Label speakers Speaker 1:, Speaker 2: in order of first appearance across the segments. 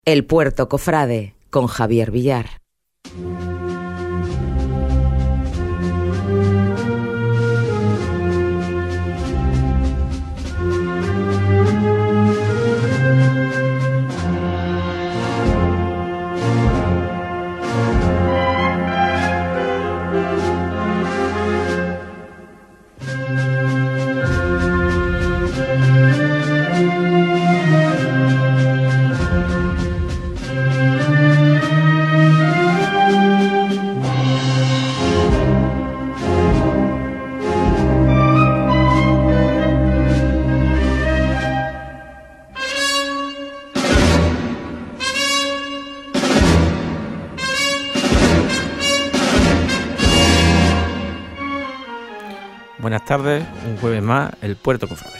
Speaker 1: El Puerto Cofrade, con Javier Villar.
Speaker 2: Buenas tardes, un jueves más, el Puerto Cofrade.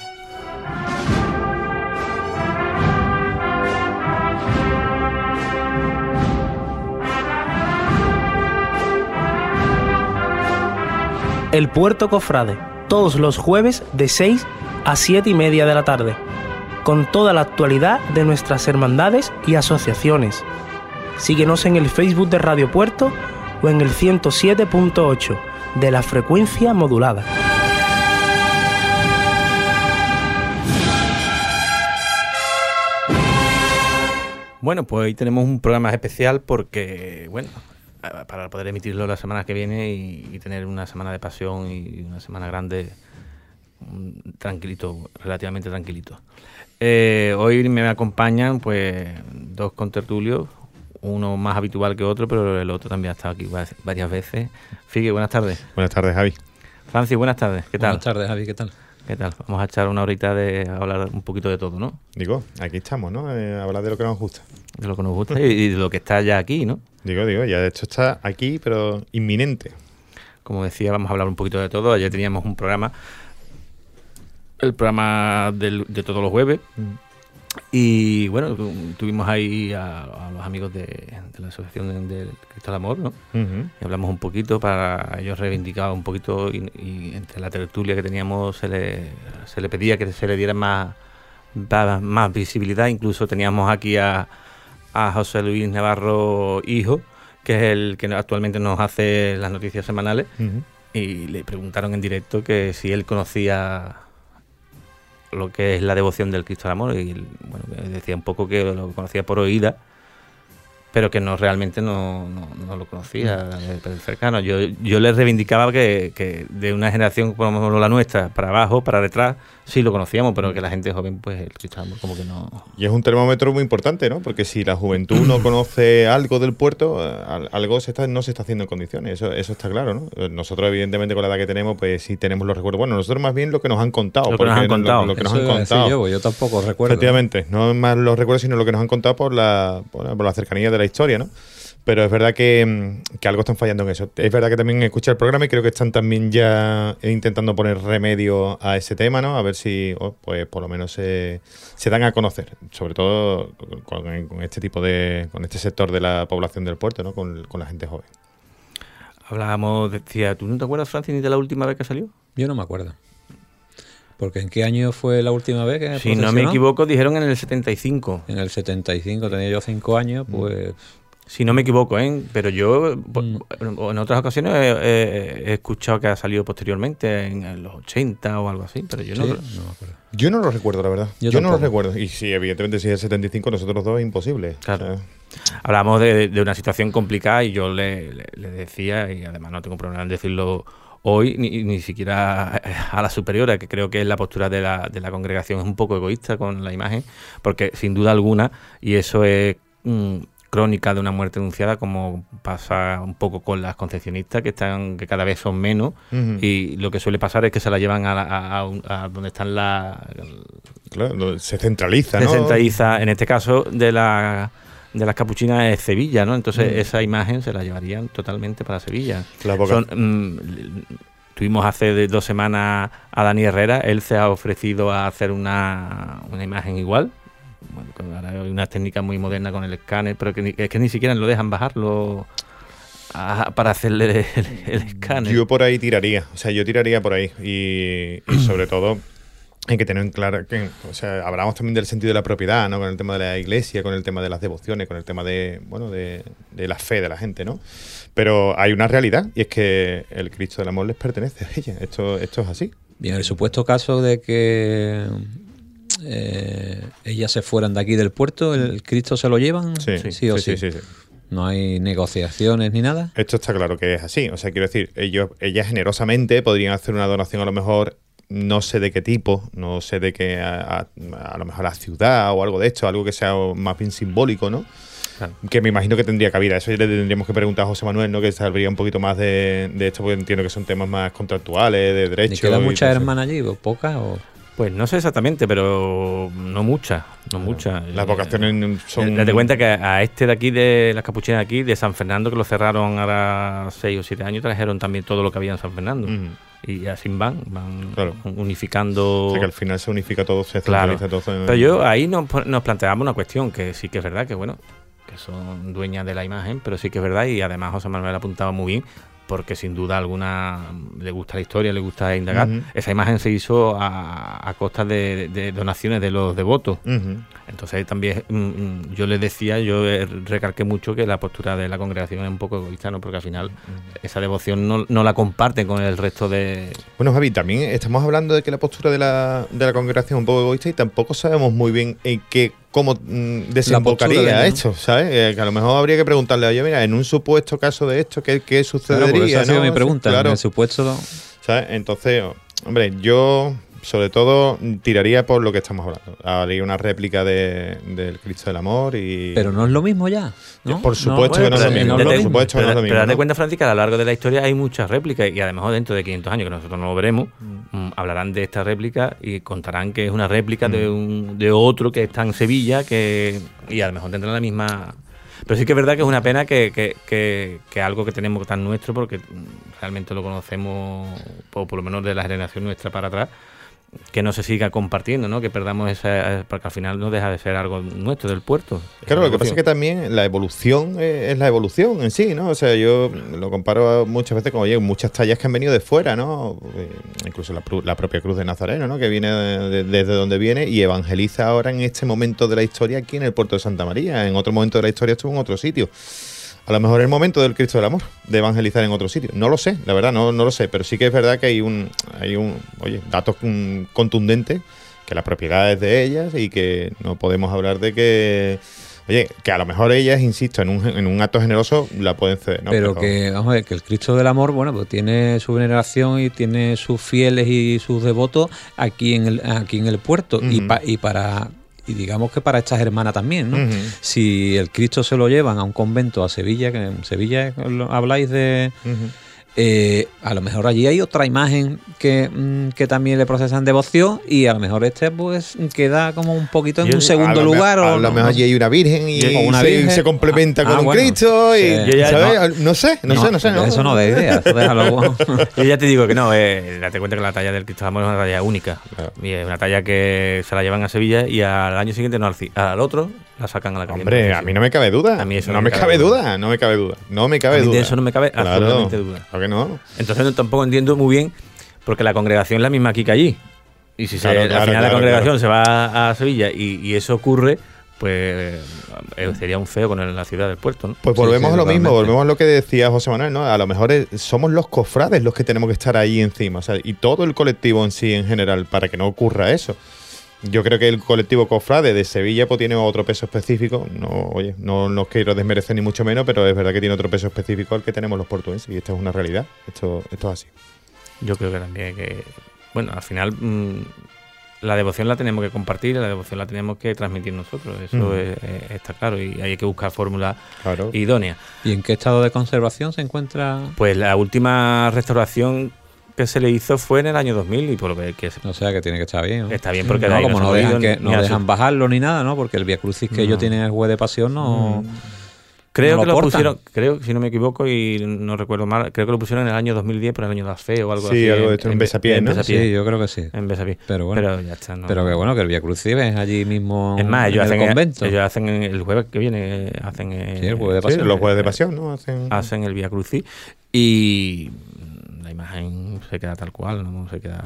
Speaker 3: El Puerto Cofrade, todos los jueves de 6 a 7 y media de la tarde, con toda la actualidad de nuestras hermandades y asociaciones. Síguenos en el Facebook de Radio Puerto o en el 107.8 de la frecuencia modulada.
Speaker 2: Bueno, pues hoy tenemos un programa especial porque, bueno, para poder emitirlo la semana que viene y tener una semana de pasión y una semana grande, tranquilito, relativamente tranquilito. Hoy me acompañan pues dos contertulios, uno más habitual que otro, pero el otro también ha estado aquí varias veces. Figue, buenas tardes.
Speaker 4: Buenas tardes, Javi.
Speaker 2: Francis, buenas tardes, ¿qué tal?
Speaker 5: Buenas tardes, Javi, ¿qué tal?
Speaker 2: ¿Qué tal? Vamos a echar una horita de hablar un poquito de todo, ¿no?
Speaker 4: Digo, aquí estamos, ¿no? Hablar de lo que nos gusta.
Speaker 2: De lo que nos gusta y de lo que está ya aquí, ¿no?
Speaker 4: Digo, ya de hecho está aquí, pero inminente.
Speaker 2: Como decía, vamos a hablar un poquito de todo. Ayer teníamos un programa, el programa de todos los jueves. Y bueno, tuvimos ahí a los amigos de la Asociación del Cristo del Amor, ¿no? Y hablamos un poquito, para ellos reivindicar un poquito, y entre la tertulia que teníamos se le pedía que se le diera más visibilidad. Incluso teníamos aquí a José Luis Navarro, hijo, que es el que actualmente nos hace las noticias semanales, y le preguntaron en directo que si él conocía lo que es la devoción del Cristo del Amor, y bueno, decía un poco que lo conocía por oída, pero que no realmente no lo conocía de cercano. Yo le reivindicaba que de una generación como la nuestra para abajo, para detrás, sí lo conocíamos, pero que la gente joven, pues el Cristo del Amor como que no.
Speaker 4: Y es un termómetro muy importante, ¿no? Porque si la juventud no conoce algo del puerto, algo no se está haciendo en condiciones, eso está claro, ¿no? Nosotros, evidentemente, con la edad que tenemos, pues sí tenemos los recuerdos. Bueno, nosotros más bien lo que nos han contado.
Speaker 2: Lo que nos han contado.
Speaker 5: Yo tampoco recuerdo.
Speaker 4: Efectivamente, no más los recuerdos, sino lo que nos han contado por la cercanía de la historia, ¿no? Pero es verdad que algo están fallando en eso. Es verdad que también escuché el programa y creo que están también ya intentando poner remedio a ese tema, ¿no? A ver si, pues por lo menos se dan a conocer, sobre todo con este tipo con este sector de la población del puerto, ¿no? Con la gente joven.
Speaker 2: Hablábamos, decía, ¿tú no te acuerdas, Francis, ni de la última vez que salió?
Speaker 5: Yo no me acuerdo. Porque ¿en qué año fue la última vez que
Speaker 2: si no me equivoco, dijeron en el 75.
Speaker 5: En el 75, tenía yo 5 años, pues.
Speaker 2: Si no me equivoco, pero yo en otras ocasiones he escuchado que ha salido posteriormente, en los 80 o algo así, pero yo no me acuerdo.
Speaker 4: Yo no lo recuerdo, la verdad. Yo no lo recuerdo. Y sí, evidentemente, si es el 75, nosotros dos es imposible.
Speaker 2: Claro. O sea, hablamos de una situación complicada y yo le decía, y además no tengo problema en decirlo hoy, ni siquiera a la superiora, que creo que es la postura de la congregación, es un poco egoísta con la imagen, porque sin duda alguna, y eso es crónica de una muerte anunciada, como pasa un poco con las concepcionistas, que cada vez son menos, y lo que suele pasar es que se la llevan a donde están
Speaker 4: Claro, se centraliza, ¿no?
Speaker 2: Se centraliza, en este caso de las capuchinas es Sevilla, ¿no? Entonces esa imagen se la llevarían totalmente para Sevilla. Tuvimos hace 2 semanas a Dani Herrera, él se ha ofrecido a hacer una imagen igual. Bueno, ahora hay unas técnicas muy modernas con el escáner, pero es que ni siquiera lo dejan bajarlo para hacerle el escáner.
Speaker 4: Yo por ahí tiraría, por ahí. Y sobre todo, hay que tener en claro que, o sea, hablamos también del sentido de la propiedad, ¿no? Con el tema de la iglesia, con el tema de las devociones, con el tema de, bueno, de la fe de la gente, ¿no? Pero hay una realidad, y es que el Cristo del Amor les pertenece a ella. Esto es así.
Speaker 5: Bien, el supuesto caso de que ellas se fueran de aquí del puerto, ¿el Cristo se lo llevan? Sí o sí.
Speaker 4: Sí.
Speaker 5: No hay negociaciones ni nada.
Speaker 4: Esto está claro que es así. O sea, quiero decir, ellas generosamente podrían hacer una donación a lo mejor, no sé de qué tipo, no sé de qué, a lo mejor a la ciudad o algo de esto, algo que sea más bien simbólico, ¿no? Claro. Que me imagino que tendría cabida. Eso ya le tendríamos que preguntar a José Manuel, ¿no? Que sabría un poquito más de esto, porque entiendo que son temas más contractuales, de derecho.
Speaker 5: ¿Y quedan muchas hermanas allí? ¿O pocas? ¿O?
Speaker 2: Pues no sé exactamente, pero no muchas, no muchas.
Speaker 4: Las vocaciones son...
Speaker 2: Date cuenta que a este de aquí, de las capuchinas de aquí, de San Fernando, que lo cerraron ahora 6 o 7 años, trajeron también todo lo que había en San Fernando. Y así van claro. Unificando...
Speaker 4: O sea, que al final se unifica todo, se centraliza todo.
Speaker 2: Pero yo ahí nos planteamos una cuestión, que sí que es verdad que, bueno, que son dueñas de la imagen, pero sí que es verdad, y además José Manuel apuntaba muy bien, porque sin duda alguna le gusta la historia, le gusta indagar. Esa imagen se hizo a costa de donaciones de los devotos. Entonces también yo les decía, yo recalqué mucho que la postura de la congregación es un poco egoísta, ¿no? Porque al final esa devoción no la comparten con el resto de... Bueno,
Speaker 4: Javi, también estamos hablando de que la postura de la congregación es un poco egoísta, y tampoco sabemos muy bien cómo desembocaría esto, ¿sabes? Que a lo mejor habría que preguntarle, oye, mira, en un supuesto caso de esto, ¿qué sucedería?
Speaker 5: Claro, esa ha sido
Speaker 4: ¿no?
Speaker 5: mi pregunta, claro. En el supuesto...
Speaker 4: ¿Sabes? Entonces, hombre, yo sobre todo tiraría por lo que estamos hablando. Haría una réplica del Cristo del Amor y...
Speaker 5: Pero no es lo mismo ya, ¿no?
Speaker 4: Por supuesto que no es lo mismo. Por supuesto que no es lo mismo.
Speaker 2: Pero date cuenta, Francis, que a lo largo de la historia hay muchas réplicas, y además dentro de 500 años, que nosotros no lo veremos, hablarán de esta réplica y contarán que es una réplica de otro que está en Sevilla, y a lo mejor tendrán la misma... Pero sí que es verdad que es una pena que algo que tenemos tan nuestro, porque realmente lo conocemos, o por lo menos de la generación nuestra para atrás, que no se siga compartiendo, ¿no? Que perdamos esa... Porque al final no deja de ser algo nuestro, del puerto.
Speaker 4: Claro, lo que pasa es que también la evolución es la evolución en sí, ¿no? O sea, yo lo comparo muchas veces con, oye, muchas tallas que han venido de fuera, ¿no? Incluso la propia Cruz de Nazareno, ¿no? Que viene desde donde viene y evangeliza ahora en este momento de la historia aquí en el puerto de Santa María. En otro momento de la historia estuvo en otro sitio. A lo mejor es el momento del Cristo del Amor, de evangelizar en otro sitio. No lo sé, la verdad, no lo sé. Pero sí que es verdad que hay datos contundentes, que la propiedad es de ellas y que no podemos hablar de que... Oye, que a lo mejor ellas, insisto, en un acto generoso la pueden ceder, ¿no?
Speaker 5: Pero que, vamos a ver, que el Cristo del Amor, bueno, pues tiene su veneración y tiene sus fieles y sus devotos aquí en el puerto. Y digamos que para estas hermanas también, ¿no? Si el Cristo se lo llevan a un convento a Sevilla, que en Sevilla habláis de... a lo mejor allí hay otra imagen que también le procesan devoción, y a lo mejor pues queda como un poquito en un segundo lugar.
Speaker 4: A lo mejor allí hay una virgen y se complementa con un Cristo. No sé.
Speaker 5: Eso no da idea, eso déjalo.
Speaker 2: Yo ya te digo que no, date cuenta que la talla del Cristo del Amor es una talla única. Claro. Y es una talla que se la llevan a Sevilla y al año siguiente, al otro, la sacan a la calle.
Speaker 4: Hombre, a mí no me cabe duda.
Speaker 2: A mí eso
Speaker 4: no me cabe duda. No me cabe duda.
Speaker 2: De eso no me cabe absolutamente duda.
Speaker 4: ¿Por qué no?
Speaker 2: Entonces tampoco entiendo muy bien, porque la congregación es la misma aquí que allí. Y si al final la congregación se va a Sevilla y eso ocurre, pues sería un feo con la ciudad del puerto, ¿no?
Speaker 4: Pues volvemos a lo mismo, volvemos a lo que decía José Manuel, ¿no? A lo mejor somos los cofrades los que tenemos que estar ahí encima, o sea, y todo el colectivo en sí en general, para que no ocurra eso. Yo creo que el colectivo cofrade de Sevilla pues tiene otro peso específico. No quiero desmerecer ni mucho menos, pero es verdad que tiene otro peso específico al que tenemos los portuenses, y esto es una realidad. Esto es así.
Speaker 2: Yo creo que también bueno, al final la devoción la tenemos que compartir, la devoción la tenemos que transmitir nosotros. Eso está claro, y hay que buscar fórmulas idóneas.
Speaker 5: ¿Y en qué estado de conservación se encuentra?
Speaker 2: Pues la última restauración que se le hizo fue en el año 2000, y por lo que
Speaker 5: o sea que tiene que estar bien, ¿no?
Speaker 2: Está bien, porque
Speaker 5: como no dejan bajarlo ni nada, ¿no? Porque el Vía Crucis que ellos tienen el juez de pasión
Speaker 2: creo que lo pusieron, si no me equivoco y no recuerdo mal, creo que lo pusieron en el año 2010 por el año de la fe o algo así.
Speaker 4: Sí, algo de esto en Besapié, ¿no?
Speaker 5: Sí, yo creo que sí.
Speaker 2: En Besapié.
Speaker 5: Pero bueno,
Speaker 2: pero ya está,
Speaker 5: pero que bueno, que el Vía Crucis es allí mismo.
Speaker 2: Es más, ellos
Speaker 5: en el convento.
Speaker 2: Ellos hacen el jueves que viene,
Speaker 5: el jueves de pasión.
Speaker 4: Los jueves de pasión, ¿no?
Speaker 2: Hacen el Vía Crucis y la imagen se queda tal cual, no se queda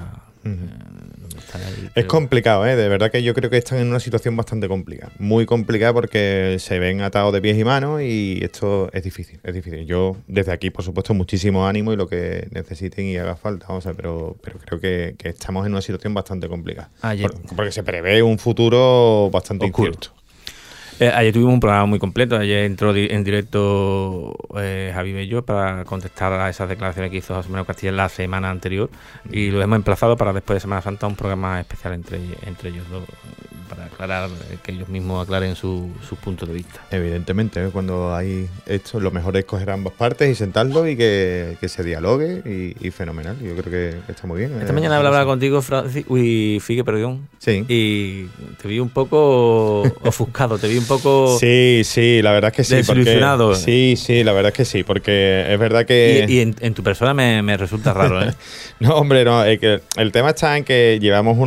Speaker 2: donde están ahí,
Speaker 4: Es complicado, de verdad que yo creo que están en una situación bastante complicada, muy complicada, porque se ven atados de pies y manos y esto es difícil, es difícil. Yo desde aquí, por supuesto, muchísimo ánimo y lo que necesiten y haga falta, o sea, pero creo que estamos en una situación bastante complicada, porque se prevé un futuro bastante
Speaker 2: oscuro.
Speaker 4: incierto.
Speaker 2: Ayer tuvimos un programa muy completo. Ayer entró en directo Javi Bello para contestar a esas declaraciones que hizo José Manuel Castilla la semana anterior, y lo hemos emplazado para después de Semana Santa un programa especial entre ellos dos, para aclarar, que ellos mismos aclaren sus puntos de vista.
Speaker 4: Evidentemente, cuando hay esto, lo mejor es coger ambas partes y sentarlo y que se dialogue y fenomenal. Yo creo que está muy bien.
Speaker 2: Esta mañana hablaba contigo, Figue, perdón.
Speaker 4: Sí.
Speaker 2: Y te vi un poco ofuscado, te vi un poco...
Speaker 4: Sí, la verdad es que sí.
Speaker 2: Desilusionado.
Speaker 4: Porque, sí, la verdad es que sí, porque es verdad que...
Speaker 2: Y en tu persona me resulta raro, ¿eh?
Speaker 4: No, hombre, no. Es que el tema está en que llevamos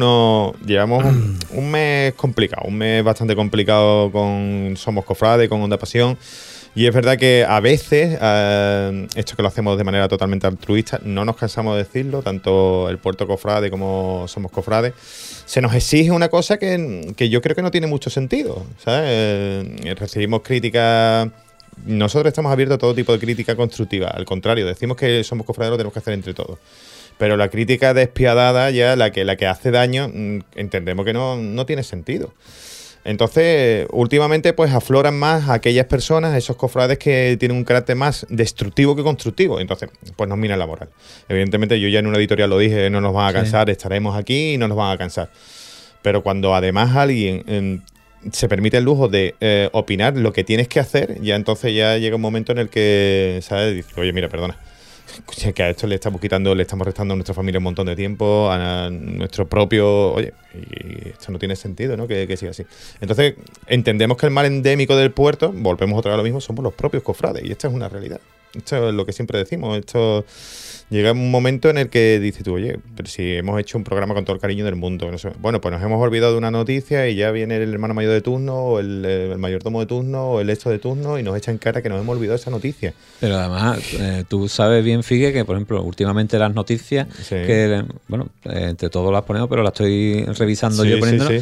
Speaker 4: un mes complicado, un mes bastante complicado con Somos Cofrade, con Onda Pasión. Y es verdad que a veces, esto que lo hacemos de manera totalmente altruista, no nos cansamos de decirlo, tanto el Puerto Cofrade como Somos Cofrade, se nos exige una cosa que yo creo que no tiene mucho sentido, ¿sabes? Recibimos críticas. Nosotros estamos abiertos a todo tipo de crítica constructiva. Al contrario, decimos que Somos Cofrades, lo tenemos que hacer entre todos. Pero la crítica despiadada, ya la que hace daño, entendemos que no tiene sentido. Entonces, últimamente, pues afloran más aquellas personas, esos cofrades que tienen un carácter más destructivo que constructivo. Entonces, pues nos minan la moral. Evidentemente, yo ya en una editorial lo dije, no nos van a cansar, estaremos aquí y no nos van a cansar. Pero cuando además alguien se permite el lujo de opinar lo que tienes que hacer, ya entonces ya llega un momento en el que, ¿sabes? Dice, oye, mira, perdona, que a esto le estamos restando a nuestra familia un montón de tiempo, a nuestro propio... Oye, y esto no tiene sentido, ¿no? Que siga así. Entonces, entendemos que el mal endémico del puerto, volvemos otra vez a lo mismo, somos los propios cofrades, y esta es una realidad. Esto es lo que siempre decimos. Esto llega un momento en el que dices tú, oye, pero si hemos hecho un programa con todo el cariño del mundo, no sé, bueno, pues nos hemos olvidado de una noticia y ya viene el hermano mayor de turno, o el mayordomo de turno, o el esto de turno, y nos echa en cara que nos hemos olvidado de esa noticia.
Speaker 5: Pero además, tú sabes bien, Figue, que por ejemplo, últimamente las noticias, que bueno, entre todos las ponemos, pero las estoy revisando yo poniéndolas,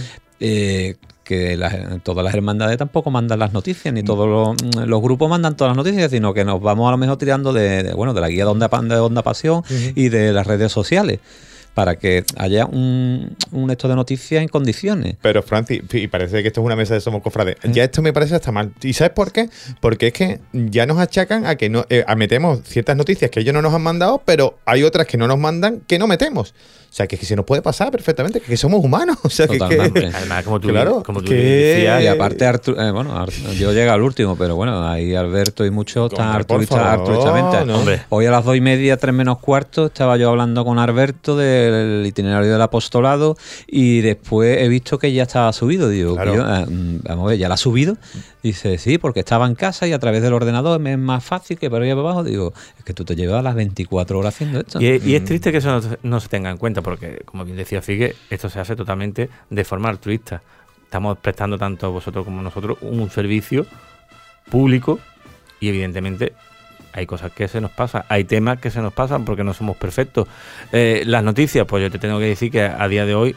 Speaker 5: que todas las hermandades tampoco mandan las noticias, ni todos los grupos mandan todas las noticias, sino que nos vamos a lo mejor tirando de la guía de Onda Pasión y de las redes sociales, para que haya un esto de noticias en condiciones.
Speaker 4: Pero, Francis, y parece que esto es una mesa de Somos Cofrades. Ya esto me parece hasta mal. ¿Y sabes por qué? Porque es que ya nos achacan a que metemos ciertas noticias que ellos no nos han mandado, pero hay otras que no nos mandan que no metemos. O sea, que se nos puede pasar perfectamente, que somos humanos. O sea,
Speaker 2: además, como tú
Speaker 5: decías. Y aparte, yo llego al último, pero bueno, ahí Alberto y muchos están altruistamente.
Speaker 4: No.
Speaker 5: Hoy a las 2:30, 3:15, estaba yo hablando con Alberto del itinerario del apostolado, y después he visto que ya estaba subido. Digo, vamos a ver, ¿ya la ha subido? Dice, sí, porque estaba en casa y a través del ordenador me es más fácil que para ir para abajo. Digo, es que tú te llevas las 24 horas haciendo esto.
Speaker 2: Y es triste que eso no se tenga en cuenta, porque, como bien decía Figue, esto se hace totalmente de forma altruista. Estamos prestando tanto vosotros como nosotros un servicio público, y evidentemente hay cosas que se nos pasan, hay temas que se nos pasan porque no somos perfectos. Las noticias, pues yo te tengo que decir que a día de hoy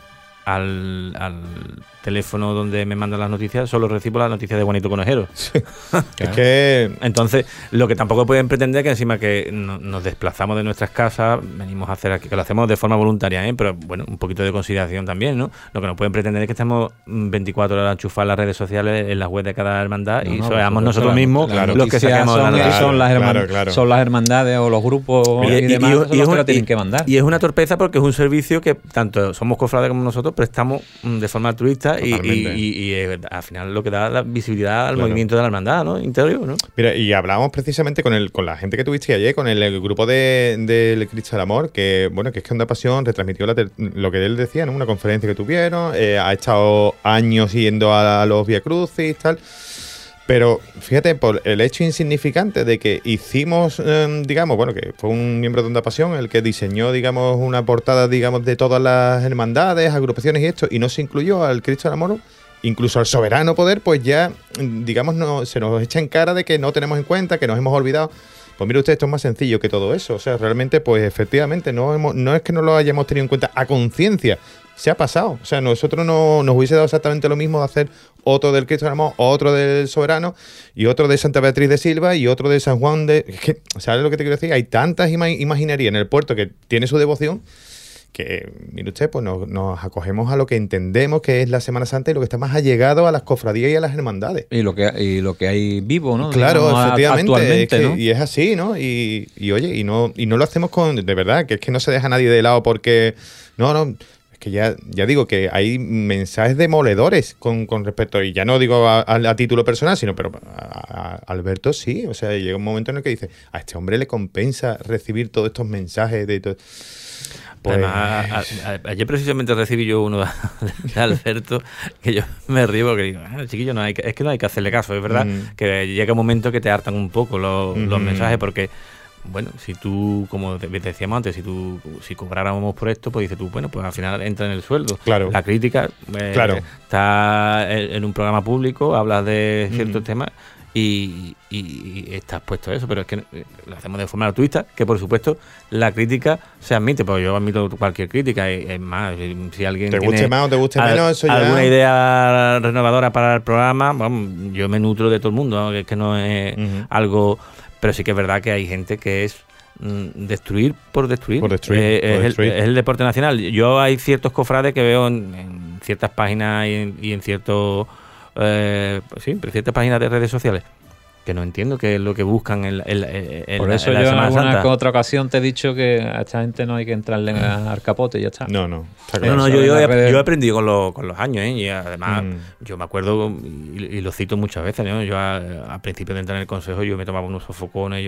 Speaker 2: al teléfono donde me mandan las noticias solo recibo las noticias de Juanito Conejero.
Speaker 4: Es que...
Speaker 2: Entonces, lo que tampoco pueden pretender es que encima que nos desplazamos de nuestras casas, venimos a hacer aquí, que lo hacemos de forma voluntaria, pero bueno, un poquito de consideración también, ¿no? Lo que no pueden pretender es que estemos 24 horas enchufados las redes sociales, en las web de cada hermandad, y seamos nosotros mismos los que saquemos la noticia.
Speaker 5: Son las hermandades o los grupos y demás, son los que lo tienen que mandar.
Speaker 2: Y es una torpeza, porque es un servicio que tanto Somos Cofrades como nosotros prestamos de forma altruista, y al final lo que da la visibilidad al movimiento de la hermandad, ¿no? Interior, ¿no?
Speaker 4: Mira, y hablábamos precisamente con la gente que tuviste ayer, con el grupo del Cristo del Amor, que bueno, que es que Onda Pasión retransmitió lo que él decía, ¿no? Una conferencia que tuvieron, ha estado años yendo a los Vía Crucis y tal. Pero fíjate, por el hecho insignificante de que hicimos, digamos, bueno, que fue un miembro de Onda Pasión el que diseñó, digamos, una portada, digamos, de todas las hermandades, agrupaciones y esto, y no se incluyó al Cristo del Amor, incluso al soberano poder, pues ya, digamos, se nos echa en cara de que no tenemos en cuenta, que nos hemos olvidado. Pues mire usted, esto es más sencillo que todo eso. O sea, realmente, pues efectivamente, no es que no lo hayamos tenido en cuenta a conciencia. Se ha pasado. O sea, nosotros no nos hubiese dado exactamente lo mismo de hacer otro del Cristo del Amor, otro del Soberano, y otro de Santa Beatriz de Silva, y otro de San Juan de... Es que, ¿sabes lo que te quiero decir? Hay tantas imaginerías en el puerto que tiene su devoción que, mire usted, pues nos acogemos a lo que entendemos que es la Semana Santa y lo que está más allegado a las cofradías y a las hermandades.
Speaker 5: Y lo que hay vivo, ¿no?
Speaker 4: Claro,
Speaker 5: digamos,
Speaker 4: efectivamente.
Speaker 5: Actualmente, ¿no?
Speaker 4: Y es así, ¿no? Y oye, y no lo hacemos de verdad, que es que no se deja nadie de lado porque... No, es que ya digo que hay mensajes demoledores con respecto, y ya no digo a título personal, sino pero a Alberto sí. O sea, llega un momento en el que dice, a este hombre le compensa recibir todos estos mensajes de todo. Pues...
Speaker 2: Además, ayer precisamente recibí yo uno de Alberto que yo me río porque digo, chiquillo, es que no hay que hacerle caso. Es verdad que llega un momento que te hartan un poco los mensajes porque, bueno, si tú, como decíamos antes, si cobráramos por esto, pues dices tú, bueno, pues al final entra en el sueldo.
Speaker 4: Claro.
Speaker 2: La crítica está en un programa público, hablas de ciertos temas y estás puesto a eso, pero es que lo hacemos de forma altruista, que por supuesto la crítica se admite, porque yo admito cualquier crítica, y es más, si alguien
Speaker 4: te
Speaker 2: tiene
Speaker 4: guste más o te guste menos, eso ya...
Speaker 2: alguna idea renovadora para el programa, vamos, yo me nutro de todo el mundo, que es que no es algo, pero sí que es verdad que hay gente que es destruir por destruir. Es el deporte nacional. Yo hay ciertos cofrades que veo en ciertas páginas y en ciertos pero ciertas páginas de redes sociales que no entiendo qué es lo que buscan en
Speaker 5: por eso
Speaker 2: la
Speaker 5: yo en
Speaker 2: Semana
Speaker 5: alguna
Speaker 2: Santa.
Speaker 5: otra ocasión te he dicho que a esta gente no hay que entrarle al capote y ya está.
Speaker 4: No, está claro.
Speaker 2: No, yo he aprendido con los años, y además yo me acuerdo y lo cito muchas veces, ¿no? Yo al principio de entrar en el consejo yo me tomaba unos sofocones,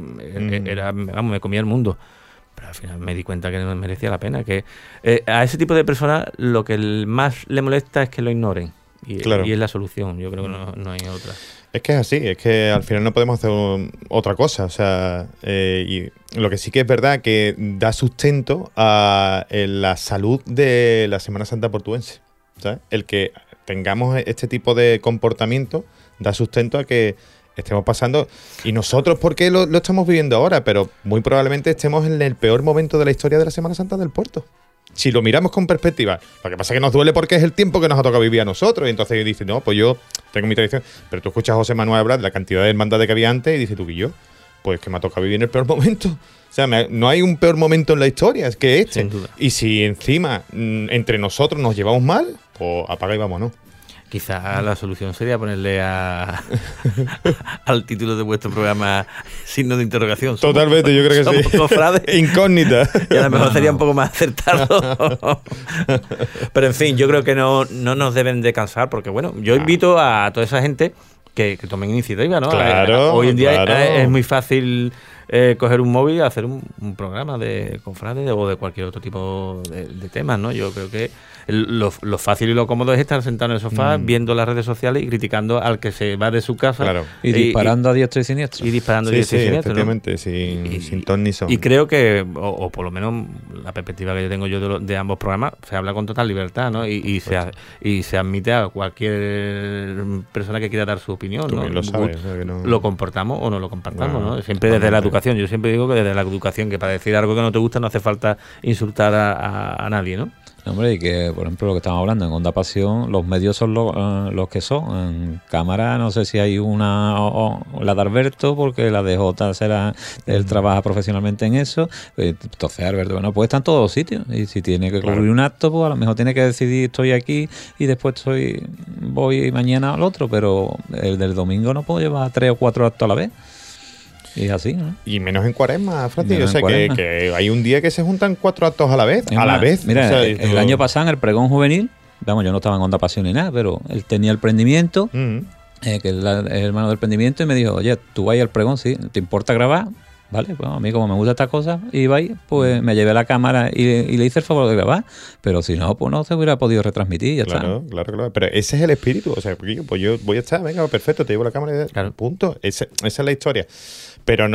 Speaker 2: me comía el mundo, pero al final me di cuenta que no merecía la pena, que a ese tipo de personas lo que más le molesta es que lo ignoren. Y es la solución, yo creo que no hay otra.
Speaker 4: Es que es así, es que al final no podemos hacer otra cosa. O sea, y lo que sí que es verdad que da sustento a la salud de la Semana Santa portuense, ¿sabes? El que tengamos este tipo de comportamiento da sustento a que estemos pasando, y nosotros porque lo estamos viviendo ahora, pero muy probablemente estemos en el peor momento de la historia de la Semana Santa del puerto. Si lo miramos con perspectiva, lo que pasa es que nos duele porque es el tiempo que nos ha tocado vivir a nosotros, y entonces dices, no, pues yo tengo mi tradición, pero tú escuchas a José Manuel hablar de la cantidad de hermandades que había antes y dices tú, que yo, pues que me ha tocado vivir en el peor momento. O sea, no hay un peor momento en la historia, es que este.
Speaker 2: Sin duda.
Speaker 4: Y si encima entre nosotros nos llevamos mal, pues apaga y vámonos.
Speaker 2: Quizás la solución sería ponerle al título de vuestro programa signo de interrogación.
Speaker 4: Totalmente, yo creo que sí.
Speaker 2: Cofrades.
Speaker 4: Incógnita.
Speaker 2: Y a lo mejor sería un poco más acertado. Pero en fin, yo creo que no nos deben de cansar, porque bueno, yo invito a toda esa gente que tomen iniciativa, ¿no?
Speaker 4: Claro,
Speaker 2: hoy en día
Speaker 4: claro.
Speaker 2: Es muy fácil coger un móvil y hacer un programa de cofrades o de cualquier otro tipo de temas, ¿no? Yo creo que lo fácil y lo cómodo es estar sentado en el sofá viendo las redes sociales y criticando al que se va de su casa.
Speaker 4: Claro.
Speaker 5: Y disparando a diestro y siniestro.
Speaker 2: Y disparando a diestro y siniestro,
Speaker 4: efectivamente,
Speaker 2: ¿no?
Speaker 4: sin ton ni son.
Speaker 2: Y creo que, o por lo menos la perspectiva que yo tengo yo de ambos programas, se habla con total libertad, ¿no? Y se admite a cualquier persona que quiera dar su opinión,
Speaker 4: Tú
Speaker 2: ¿no?
Speaker 4: bien lo sabes, o sea, que no...
Speaker 2: Lo comportamos o no lo compartamos,
Speaker 4: No,
Speaker 2: ¿no? Siempre desde la educación. Yo siempre digo que desde la educación, que para decir algo que no te gusta no hace falta insultar a nadie, ¿no?
Speaker 5: Hombre, y que, por ejemplo, lo que estamos hablando, en Onda Pasión, los medios son los que son. En cámara, no sé si hay una o la de Alberto, porque la de Jota él trabaja profesionalmente en eso. Entonces, Alberto, bueno, pues está en todos los sitios. Y si tiene que cubrir un acto, pues a lo mejor tiene que decidir, estoy aquí y después voy mañana al otro. Pero el del domingo no puedo llevar 3 o 4 actos a la vez. Y es así, ¿no?
Speaker 4: Y menos en Cuaresma, Francis. O sea, que hay un día que se juntan 4 actos a la vez.
Speaker 5: Mira,
Speaker 4: o sea,
Speaker 5: el año pasado en el pregón juvenil, vamos, yo no estaba en Onda Pasión ni nada, pero él tenía el prendimiento, que es el hermano del prendimiento, y me dijo, oye, tú vas al pregón, ¿sí? ¿Te importa grabar? Vale, pues a mí como me gusta esta cosa, iba ahí, pues me llevé la cámara y le hice el favor de grabar, pero si no, pues no se hubiera podido retransmitir, ya está.
Speaker 4: Claro. Pero ese es el espíritu, o sea, pues yo voy a estar, venga, perfecto, te llevo la cámara y
Speaker 2: claro.
Speaker 4: Punto. Esa es la historia. Pero no,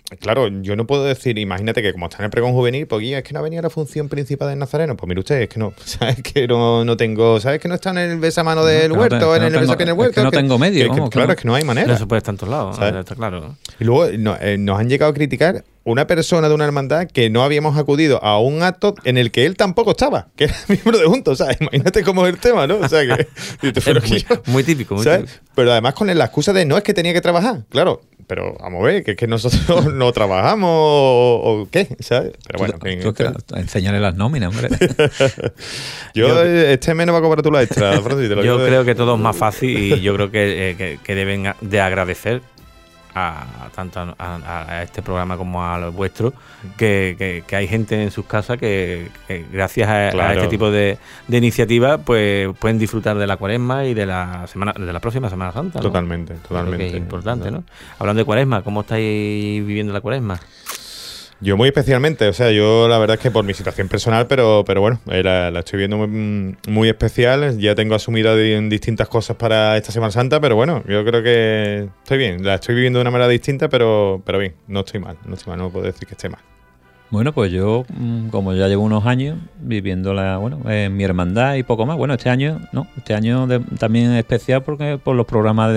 Speaker 4: claro, yo no puedo decir, imagínate que como está en el pregón juvenil, pues guía, es que no ha venido la función principal del Nazareno. Pues mire usted, es que no, ¿sabes? Que no tengo, ¿sabes? Que no está en el besamano del huerto, en el besapié en el huerto.
Speaker 5: Es que no tengo medio, vamos.
Speaker 4: Claro, es que no hay manera.
Speaker 2: No se puede estar en todos lados, ¿no? Está claro.
Speaker 4: Y luego nos han llegado a criticar una persona de una hermandad que no habíamos acudido a un acto en el que él tampoco estaba, que era miembro de Juntos. O sea, imagínate cómo es el tema, ¿no? O sea, que...
Speaker 2: muy típico, muy
Speaker 4: ¿sabes?
Speaker 2: típico.
Speaker 4: Pero además con la excusa de no, es que tenía que trabajar. Claro, pero vamos a ver, que es que nosotros no trabajamos o qué, ¿sabes? Pero bueno,
Speaker 5: enseñarle las nóminas, hombre.
Speaker 4: yo este mes no va a cobrar tú la extra, Francis,
Speaker 2: yo creo que todo es más fácil y yo creo que deben de agradecer tanto a este programa como al vuestro que hay gente en sus casas que gracias a este tipo de iniciativas pues pueden disfrutar de la Cuaresma y de la próxima Semana Santa, ¿no?
Speaker 4: Totalmente.
Speaker 2: Que es importante, ¿no? Hablando de Cuaresma, ¿cómo estáis viviendo la Cuaresma?
Speaker 4: Yo muy especialmente, o sea, yo la verdad es que por mi situación personal, pero bueno, la estoy viendo muy especial. Ya tengo asumido distintas cosas para esta Semana Santa, pero bueno, yo creo que estoy bien. La estoy viviendo de una manera distinta, pero bien, no estoy mal, no puedo decir que esté mal.
Speaker 5: Bueno, pues yo, como ya llevo unos años viviéndola, en mi hermandad y poco más. Bueno, este año también es especial porque por los programas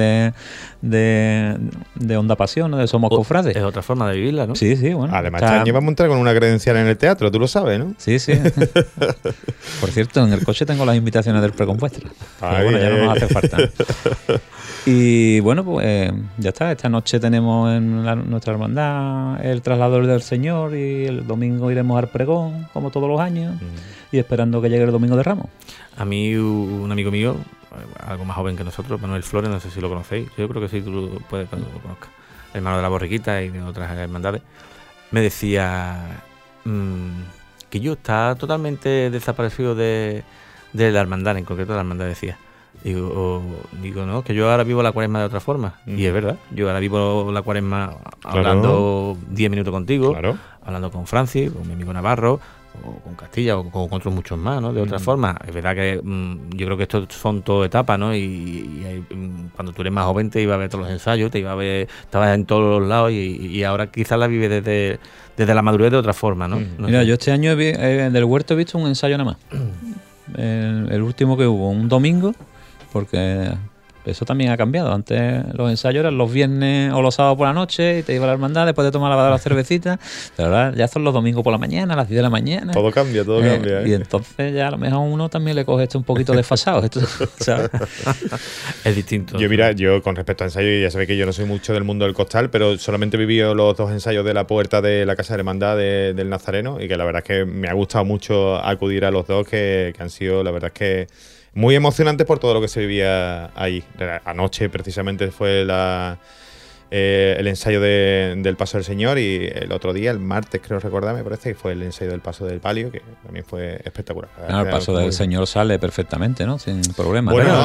Speaker 5: de Onda Pasión, ¿no? De Somos Cofrades.
Speaker 2: Es otra forma de vivirla, ¿no?
Speaker 5: Sí, bueno.
Speaker 4: Además, este año vamos a entrar con una credencial en el teatro, tú lo sabes, ¿no?
Speaker 5: Sí. Por cierto, en el coche tengo las invitaciones del pregón vuestra. Pero bueno, ya no nos hace falta. Y bueno, pues ya está. Esta noche tenemos en nuestra hermandad el traslador del Señor y el domingo iremos al pregón, como todos los años, y esperando que llegue el domingo de Ramos.
Speaker 2: A mí, un amigo mío, algo más joven que nosotros, Manuel Flores, no sé si lo conocéis, yo creo que sí, tú lo puedes cuando lo conozcas, hermano de la Borriquita y de otras hermandades, me decía que yo está totalmente desaparecido de la hermandad, en concreto de la hermandad decía. Digo, no, que yo ahora vivo la Cuaresma de otra forma. Y es verdad, yo ahora vivo la Cuaresma hablando 10 minutos contigo, hablando con Francis, con mi amigo Navarro, o con Castilla, o con otros muchos más, ¿no? De otra forma. Es verdad que yo creo que estos son todo etapas, ¿no? Y hay, cuando tú eres más joven te iba a ver todos los ensayos, te iba a ver, estabas en todos los lados y ahora quizás la vives desde la madurez de otra forma, ¿no?
Speaker 5: Mira, yo este año del huerto he visto un ensayo nada más. El último que hubo, un domingo, porque eso también ha cambiado. Antes los ensayos eran los viernes o los sábados por la noche y te iba a la hermandad después de tomar la cervecita, pero ahora ya son los domingos por la mañana, a las 10 de la mañana.
Speaker 4: Todo cambia.
Speaker 5: Y entonces ya a lo mejor uno también le coge un poquito desfasado. ¿Sabes?
Speaker 2: Es distinto.
Speaker 4: Yo con respecto a ensayos, ya sabéis que yo no soy mucho del mundo del costal, pero solamente he vivido los 2 ensayos de la puerta de la Casa de Hermandad del Nazareno y que la verdad es que me ha gustado mucho acudir a los 2 que han sido, la verdad es que muy emocionante por todo lo que se vivía ahí. Anoche precisamente fue el ensayo del Paso del Señor y el otro día, el martes creo recordar, me parece que fue el ensayo del Paso del Palio, que también fue espectacular.
Speaker 5: El Paso del Señor sale perfectamente, ¿no? Sin problema.
Speaker 4: Bueno,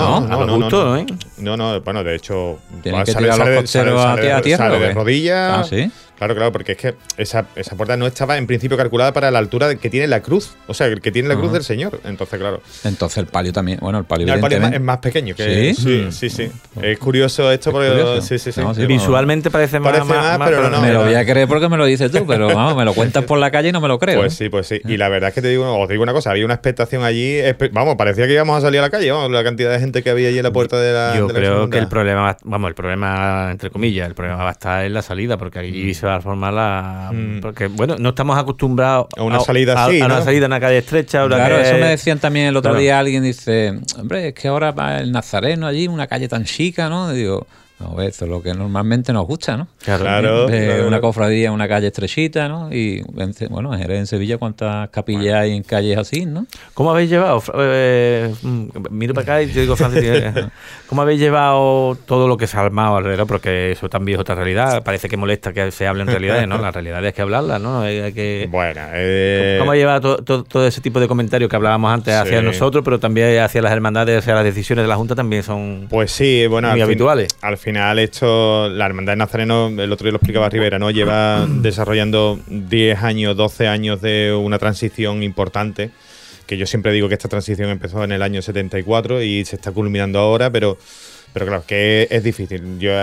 Speaker 5: no,
Speaker 4: bueno, de hecho
Speaker 5: tienen que tirar los cocheros a tierra.
Speaker 4: Sale de rodillas.
Speaker 5: Ah, ¿sí?
Speaker 4: Claro, porque es que esa puerta no estaba en principio calculada para la altura que tiene la cruz, o sea, que tiene la cruz del Señor. Entonces, claro.
Speaker 5: Entonces el palio también, el palio
Speaker 4: el palio es más pequeño. Que, sí. Es curioso esto porque sí.
Speaker 2: No, visualmente parece más,
Speaker 4: pero no.
Speaker 5: Me lo voy a creer porque me lo dices tú, pero vamos, me lo cuentas por la calle y no me lo creo.
Speaker 4: Pues sí. Y la verdad es que os digo una cosa, había una expectación allí, parecía que íbamos a salir a la calle, la cantidad de gente que había allí en la puerta de la...
Speaker 2: Yo creo que el problema entre comillas, el problema va a estar en la salida, porque allí se va a formar porque, bueno, no estamos acostumbrados
Speaker 4: a una salida así,
Speaker 2: a una salida en una calle estrecha.
Speaker 5: Claro, eso me decían también el otro día. Alguien dice, hombre, es que ahora va el Nazareno allí, una calle tan chica, ¿no? Y digo, no, eso es lo que normalmente nos gusta, ¿no?
Speaker 4: Claro.
Speaker 5: Una cofradía, una calle estrechita, ¿no? Y bueno, en Jerez, en Sevilla, ¿cuántas capillas hay en calles así, no?
Speaker 2: ¿Cómo habéis llevado? Miro para acá y te digo, Francis, ¿cómo habéis llevado todo lo que se ha armado alrededor? Porque eso también es otra realidad. Parece que molesta que se hable en realidades, ¿no? La realidad es que hablarla, ¿no? Hay que...
Speaker 4: Bueno,
Speaker 2: ¿Cómo ha llevado todo ese tipo de comentarios que hablábamos antes hacia nosotros, pero también hacia las hermandades, hacia las decisiones de la Junta también son
Speaker 4: pues sí, bueno,
Speaker 2: muy habituales?
Speaker 4: Al final esto, la Hermandad de Nazareno, el otro día lo explicaba Rivera, ¿no? Lleva desarrollando 10 años, 12 años de una transición importante, que yo siempre digo que esta transición empezó en el año 74 y se está culminando ahora, pero claro, que es difícil. Yo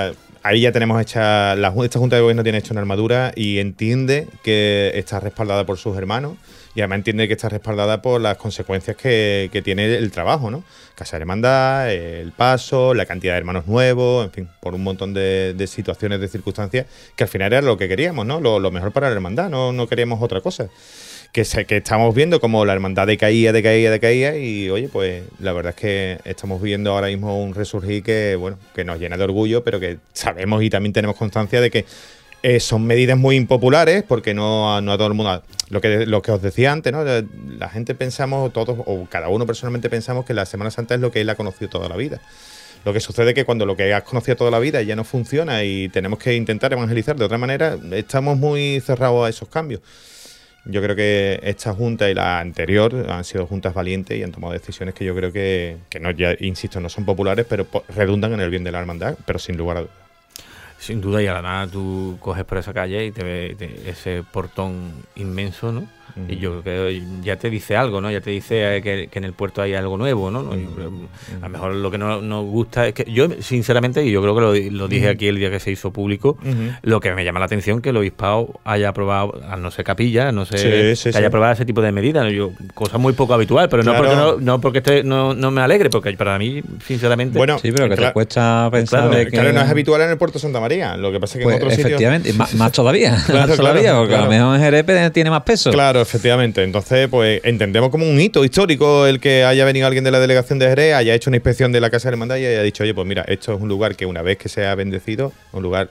Speaker 4: ahí ya tenemos esta Junta de Gobierno tiene hecha una armadura y entiende que está respaldada por sus hermanos y además entiende que está respaldada por las consecuencias que tiene el trabajo, ¿no? Casa de Hermandad, el paso, la cantidad de hermanos nuevos, en fin, por un montón de situaciones, de circunstancias que al final era lo que queríamos, ¿no? Lo mejor para la hermandad, no queríamos otra cosa. Que estamos viendo como la hermandad decaía y oye, pues la verdad es que estamos viendo ahora mismo un resurgir que, bueno, que nos llena de orgullo, pero que sabemos y también tenemos constancia de que son medidas muy impopulares porque no a todo el mundo... Lo que os decía antes, ¿no? La gente pensamos, todos, o cada uno personalmente pensamos que la Semana Santa es lo que él ha conocido toda la vida. Lo que sucede es que cuando lo que has conocido toda la vida ya no funciona y tenemos que intentar evangelizar de otra manera, estamos muy cerrados a esos cambios. Yo creo que esta junta y la anterior han sido juntas valientes y han tomado decisiones que yo creo que no, ya insisto, no son populares, pero redundan en el bien de la hermandad, pero sin lugar a dudas.
Speaker 2: Sin duda, y además tú coges por esa calle y te ves ese portón inmenso, ¿no? Uh-huh. Y yo creo que ya te dice algo, ¿no? Ya te dice que en el puerto hay algo nuevo, ¿no? Uh-huh. A lo mejor lo que no nos gusta es que yo, sinceramente, y yo creo que lo dije aquí el día que se hizo público, lo que me llama la atención que el obispado haya aprobado, al no ser capilla, no sé, haya aprobado ese tipo de medidas. Cosa muy poco habitual, pero claro. no porque no me alegre, porque para mí, sinceramente...
Speaker 5: Bueno, sí, pero que te cuesta pensar de que...
Speaker 4: Claro, no es habitual en el puerto de Santa María. Lo que pasa es que
Speaker 5: pues
Speaker 4: en otros sitios...
Speaker 5: Efectivamente, más todavía. Más todavía, porque a lo mejor en Jerez tiene más peso.
Speaker 4: Claro, efectivamente. Entonces, pues entendemos como un hito histórico el que haya venido alguien de la delegación de Jerez, haya hecho una inspección de la Casa de Hermandad y haya dicho, oye, pues mira, esto es un lugar que una vez que sea bendecido, un lugar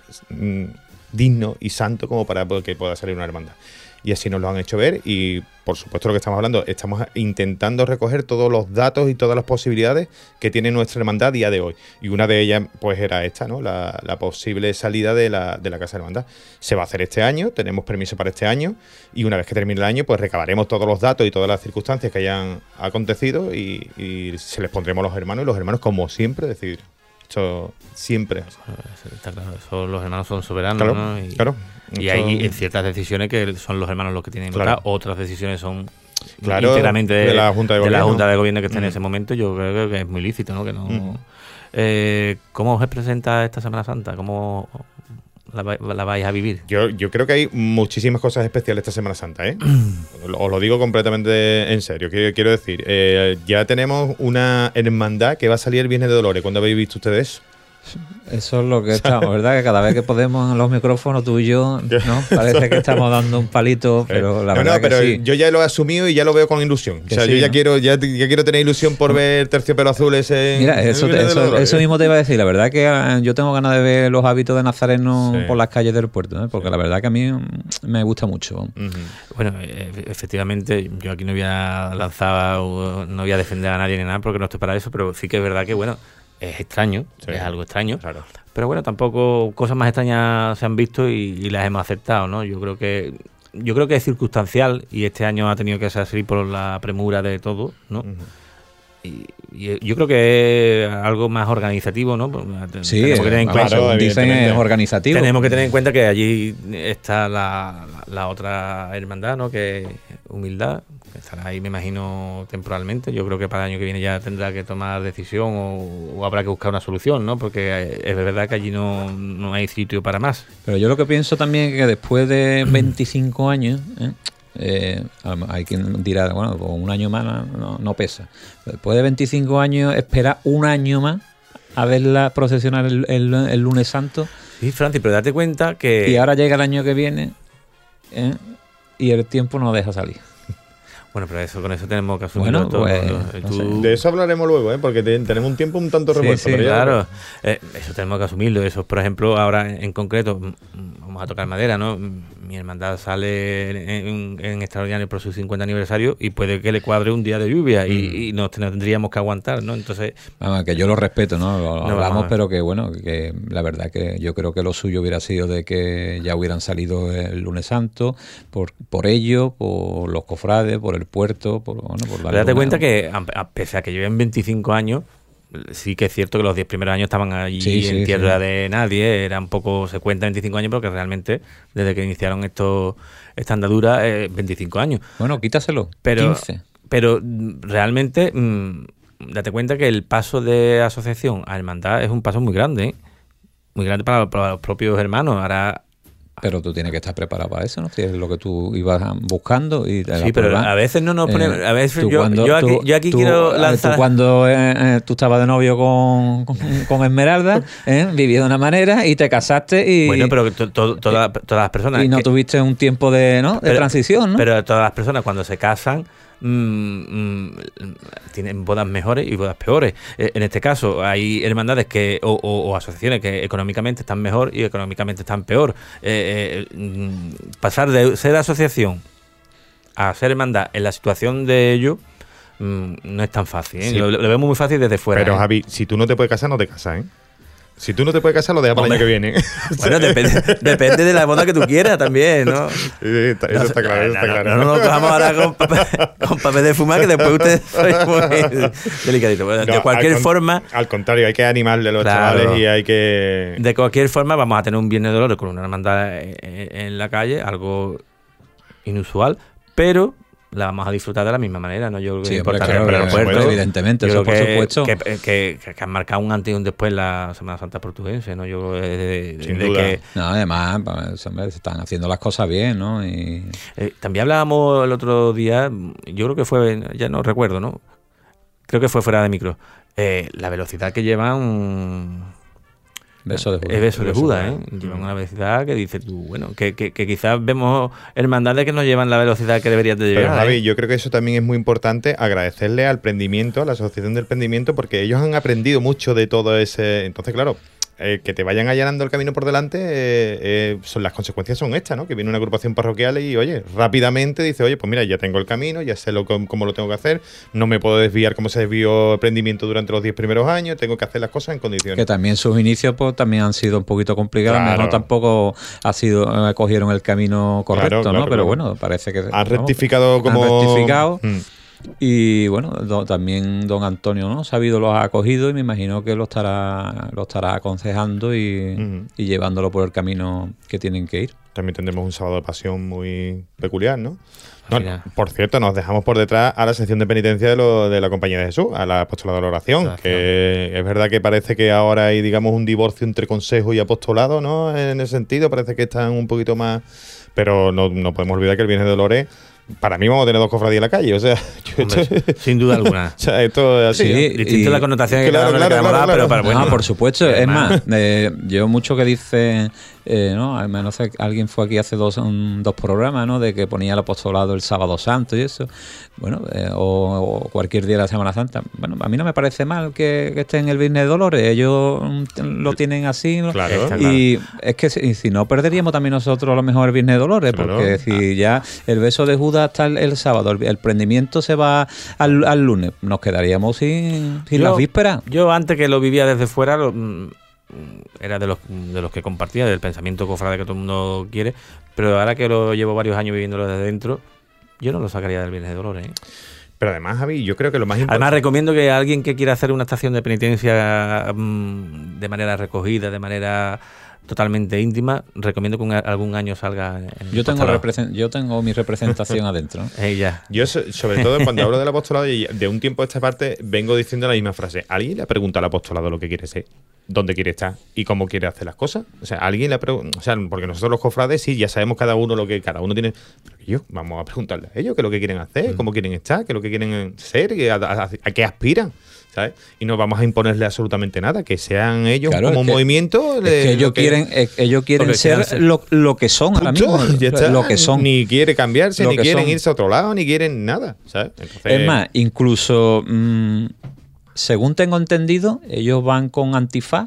Speaker 4: digno y santo como para que pueda salir una hermandad. Y así nos lo han hecho ver y, por supuesto, lo que estamos hablando, estamos intentando recoger todos los datos y todas las posibilidades que tiene nuestra hermandad a día de hoy. Y una de ellas, pues, era esta, ¿no? La posible salida de la Casa de Hermandad. Se va a hacer este año, tenemos permiso para este año y una vez que termine el año, pues recabaremos todos los datos y todas las circunstancias que hayan acontecido y se les pondremos a los hermanos y los hermanos, como siempre, decidir. Esto siempre.
Speaker 2: Está claro, los hermanos son soberanos,
Speaker 4: claro,
Speaker 2: ¿no?
Speaker 4: Claro.
Speaker 2: Y hay ciertas decisiones que son los hermanos los que tienen que
Speaker 4: claro.
Speaker 2: votar, otras decisiones son
Speaker 4: íntegramente
Speaker 2: de
Speaker 4: la Junta de Gobierno.
Speaker 2: De la Junta de Gobierno que está en ese momento. Yo creo que es muy lícito, ¿no? Que no. ¿Cómo os presenta esta Semana Santa? ¿Cómo la vais a vivir?
Speaker 4: Yo creo que hay muchísimas cosas especiales esta Semana Santa, ¿eh? Os lo digo completamente en serio. Quiero decir, ya tenemos una hermandad que va a salir el Viernes de Dolores. ¿Cuándo habéis visto ustedes eso?
Speaker 5: Eso es lo que estamos, ¿verdad? Que cada vez que podemos en los micrófonos, tú y yo, ¿no? Parece que estamos dando un palito, pero la verdad
Speaker 4: pero
Speaker 5: que sí.
Speaker 4: Yo ya lo he asumido y ya lo veo con ilusión.
Speaker 5: Que
Speaker 4: o sea,
Speaker 5: sí,
Speaker 4: yo ya
Speaker 5: ¿no?
Speaker 4: quiero tener ilusión por ver Terciopelo Azul ese.
Speaker 5: Mira, eso mismo te iba a decir. La verdad que yo tengo ganas de ver los hábitos de Nazareno por las calles del puerto, ¿no? Porque la verdad que a mí me gusta mucho.
Speaker 2: Bueno, efectivamente, yo aquí no voy a lanzar o no voy a defender a nadie ni nada porque no estoy para eso, pero sí que es verdad que, bueno, es extraño, es algo extraño,
Speaker 4: claro.
Speaker 2: Pero bueno, tampoco cosas más extrañas se han visto y las hemos aceptado, ¿no? Yo creo que es circunstancial y este año ha tenido que ser así por la premura de todo, ¿no? Y yo creo que es algo más organizativo, ¿no?
Speaker 5: Sí,
Speaker 2: tenemos que tener en cuenta,
Speaker 5: claro, dicen es organizativo.
Speaker 2: Tenemos que tener en cuenta que allí está la otra hermandad, ¿no? Que es Humildad, que estará ahí, me imagino, temporalmente. Yo creo que para el año que viene ya tendrá que tomar decisión o habrá que buscar una solución, ¿no? Porque es verdad que allí no hay sitio para más.
Speaker 5: Pero yo lo que pienso también es que después de 25 años... hay quien dirá, bueno, pues un año más no pesa. Después de 25 años, esperar un año más a verla procesionar el lunes santo.
Speaker 2: Sí, Francis, pero date cuenta que...
Speaker 5: Y ahora llega el año que viene y el tiempo no deja salir.
Speaker 2: Bueno, pero con eso tenemos que asumirlo.
Speaker 5: Bueno, pues,
Speaker 4: no sé. De eso hablaremos luego, porque tenemos un tiempo un tanto revuelto.
Speaker 2: Sí, claro. Eso tenemos que asumirlo. Eso, por ejemplo, ahora en concreto, vamos a tocar madera, ¿no? Mi hermandad sale en extraordinario por su 50 aniversario y puede que le cuadre un día de lluvia y nos tendríamos que aguantar, ¿no? Entonces...
Speaker 5: Vamos, que yo lo respeto, ¿no? Lo hablamos, pero que bueno, que la verdad que yo creo que lo suyo hubiera sido de que ya hubieran salido el lunes santo por ello, por los cofrades, por el puerto, por la...
Speaker 2: Date cuenta que, pese a que lleven 25 años, sí que es cierto que los 10 primeros años estaban allí en tierra de nadie, era un poco, se cuenta 25 años, porque realmente desde que iniciaron esta andadura, 25 años.
Speaker 5: Bueno, quítaselo,
Speaker 2: pero,
Speaker 5: 15.
Speaker 2: Pero realmente, date cuenta que el paso de asociación a hermandad es un paso muy grande, ¿eh? muy grande para los propios hermanos. Ahora...
Speaker 5: Pero tú tienes que estar preparado para eso, ¿no? Si es lo que tú ibas buscando y te
Speaker 2: Sí, pero a veces no nos ponemos... a veces yo aquí
Speaker 5: tú,
Speaker 2: quiero lanzar...
Speaker 5: Tú cuando tú estabas de novio con Esmeralda, vivías de una manera y te casaste y...
Speaker 2: Bueno, pero todas las personas...
Speaker 5: Y no tuviste un tiempo de transición, ¿no?
Speaker 2: Pero todas las personas cuando se casan... tienen bodas mejores y bodas peores. En este caso hay hermandades o asociaciones que económicamente están mejor y económicamente están peor. Pasar de ser asociación a ser hermandad en la situación de ellos no es tan fácil, ¿eh?
Speaker 4: Sí.
Speaker 2: Lo vemos muy fácil desde fuera.
Speaker 4: Pero Javi, si tú no te puedes casar, no te casas, ¿eh? Si tú no te puedes casar, lo dejas para el año que viene.
Speaker 2: Bueno, depende de la boda que tú quieras también, ¿no?
Speaker 4: Eso está claro.
Speaker 2: No nos cojamos ahora con papel de fumar, que después ustedes sois muy delicaditos. Bueno, de cualquier forma...
Speaker 4: Al contrario, hay que animarle a los chavales y hay que...
Speaker 2: De cualquier forma, vamos a tener un Viernes de Dolores con una hermandad en la calle, algo inusual, pero... la vamos a disfrutar de la misma manera, ¿no? Yo creo que
Speaker 5: sí,
Speaker 2: importa
Speaker 5: claro,
Speaker 2: el aeropuerto,
Speaker 5: evidentemente, eso por supuesto.
Speaker 2: Que han marcado un antes y un después la Semana Santa portuguesa, ¿no? Yo
Speaker 4: Sin duda.
Speaker 5: No, además, pues, hombre, se están haciendo las cosas bien, ¿no? Y...
Speaker 2: también hablábamos el otro día, yo creo que fue, ya no recuerdo, ¿no? Creo que fue fuera de micro. La velocidad que llevan...
Speaker 5: Beso de Judas.
Speaker 2: Es beso de Judas, ¿eh? Llevan una velocidad que dices tú, bueno, que quizás vemos hermandades que no llevan la velocidad que deberían de llevar.
Speaker 4: Pero Javi, yo creo que eso también es muy importante, agradecerle al Prendimiento, a la Asociación del Prendimiento, porque ellos han aprendido mucho de todo ese... Entonces, claro, que te vayan allanando el camino por delante, las consecuencias son estas, ¿no? Que viene una agrupación parroquial y, oye, rápidamente dice, oye, pues mira, ya tengo el camino, ya sé cómo lo tengo que hacer, no me puedo desviar como se desvió el Prendimiento durante los 10 primeros años, tengo que hacer las cosas en condiciones.
Speaker 5: Que también sus inicios pues también han sido un poquito complicados,
Speaker 4: Claro.
Speaker 5: no tampoco cogieron el camino correcto,
Speaker 4: Claro,
Speaker 5: ¿no? Pero
Speaker 4: claro.
Speaker 5: bueno, parece que...
Speaker 4: Han rectificado como...
Speaker 5: Han rectificado.
Speaker 4: Mm.
Speaker 5: Y bueno, también don Antonio, ¿no? Sabido los ha acogido y me imagino que lo estará aconsejando y llevándolo por el camino que tienen que ir.
Speaker 4: También tendremos un sábado de pasión muy peculiar, ¿no?
Speaker 2: Mira.
Speaker 4: Por cierto, nos dejamos por detrás a la sección de penitencia de la Compañía de Jesús, a la apostolado de la oración, que es verdad que parece que ahora hay, digamos, un divorcio entre consejo y apostolado, ¿no? En ese sentido, parece que están un poquito más... Pero no podemos olvidar que el Viernes de Dolores, para mí vamos a tener dos cofradías en la calle, o sea...
Speaker 2: Hombre, sin duda alguna.
Speaker 4: O sea, esto es así,
Speaker 5: Sí,
Speaker 4: ¿no?
Speaker 2: Distinto la connotación que cada uno le queramos dar, pero para bueno.
Speaker 5: No, por supuesto. Es
Speaker 2: Además,
Speaker 5: más, yo mucho que dice, ¿no? Al menos alguien fue aquí hace dos programas, ¿no? De que ponía el apostolado el sábado santo y eso. Bueno, o cualquier día de la Semana Santa. Bueno, a mí no me parece mal que esté en el Viernes de Dolores. Ellos lo tienen así.
Speaker 4: Claro.
Speaker 5: Y es que si no, perderíamos también nosotros a lo mejor el Viernes de Dolores,
Speaker 4: Claro.
Speaker 5: porque si ya el beso de Judas está el sábado, el prendimiento se va al lunes, nos quedaríamos sin las vísperas.
Speaker 2: Yo antes que lo vivía desde fuera, era de los que compartía, del pensamiento cofrade que todo el mundo quiere, pero ahora que lo llevo varios años viviéndolo desde dentro, yo no lo sacaría del Viernes de Dolores, ¿eh?
Speaker 4: Pero además, Javi, yo creo que lo más importante...
Speaker 2: Además, recomiendo que alguien que quiera hacer una estación de penitencia de manera recogida, de manera totalmente íntima, recomiendo que algún año salga en el apostolado.
Speaker 5: Yo tengo mi representación adentro, ¿no?
Speaker 2: Ya.
Speaker 4: Yo, sobre todo, cuando hablo del apostolado, y de un tiempo a esta parte, vengo diciendo la misma frase. ¿Alguien le pregunta al apostolado lo que quiere ser? ¿Dónde quiere estar? ¿Y cómo quiere hacer las cosas? O sea, alguien le pregunta... O sea, porque nosotros los cofrades, sí, ya sabemos cada uno lo que cada uno tiene... Pero ellos, vamos a preguntarle a ellos qué es lo que quieren hacer, cómo quieren estar, qué es lo que quieren ser, a qué aspiran, ¿sabes? Y no vamos a imponerle absolutamente nada, que sean ellos
Speaker 5: Claro,
Speaker 4: como
Speaker 5: es que-
Speaker 4: movimiento...
Speaker 5: Es que ellos quieren
Speaker 2: que
Speaker 5: ser
Speaker 2: quieran ser.
Speaker 5: lo que son ahora mismo,
Speaker 4: Ya está.
Speaker 5: lo que son.
Speaker 4: Ni quiere cambiarse,
Speaker 5: Lo
Speaker 4: ni
Speaker 5: que
Speaker 4: quieren
Speaker 5: son.
Speaker 4: irse a otro lado, ni quieren nada, ¿sabes? Entonces,
Speaker 5: Es más, incluso, según tengo entendido, ellos van con antifaz,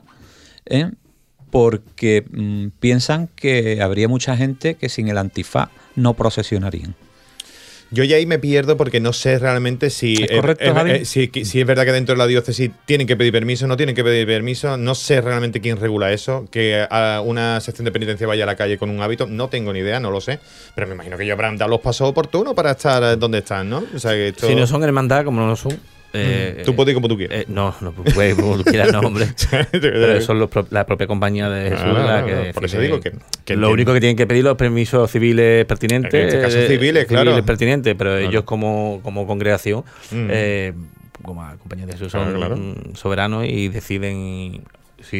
Speaker 5: porque piensan que habría mucha gente que sin el antifaz no procesionarían.
Speaker 4: yo ya ahí me pierdo porque no sé realmente si
Speaker 5: ¿Es correcto, Javi?
Speaker 4: si es verdad que dentro de la diócesis tienen que pedir permiso, no tienen que pedir permiso, no sé realmente quién regula eso, que a una sección de penitencia vaya a la calle con un hábito, no tengo ni idea, no lo sé, pero me imagino que ellos habrán dado los pasos oportunos para estar donde están, ¿no? O sea, que esto...
Speaker 2: Si no son hermandad, como no lo son...
Speaker 4: Tú puedes ir como tú quieras.
Speaker 2: no puedes, como tú quieras, no, hombre. Pero son la propia compañía de Jesús la que
Speaker 4: por eso
Speaker 2: decide.
Speaker 4: digo que
Speaker 2: lo único que tienen que pedir los permisos civiles pertinentes.
Speaker 4: En este caso civiles, claro.
Speaker 2: pertinentes, pero
Speaker 4: Claro.
Speaker 2: ellos como congregación, como compañía de Jesús, son
Speaker 4: Claro.
Speaker 2: soberanos y deciden si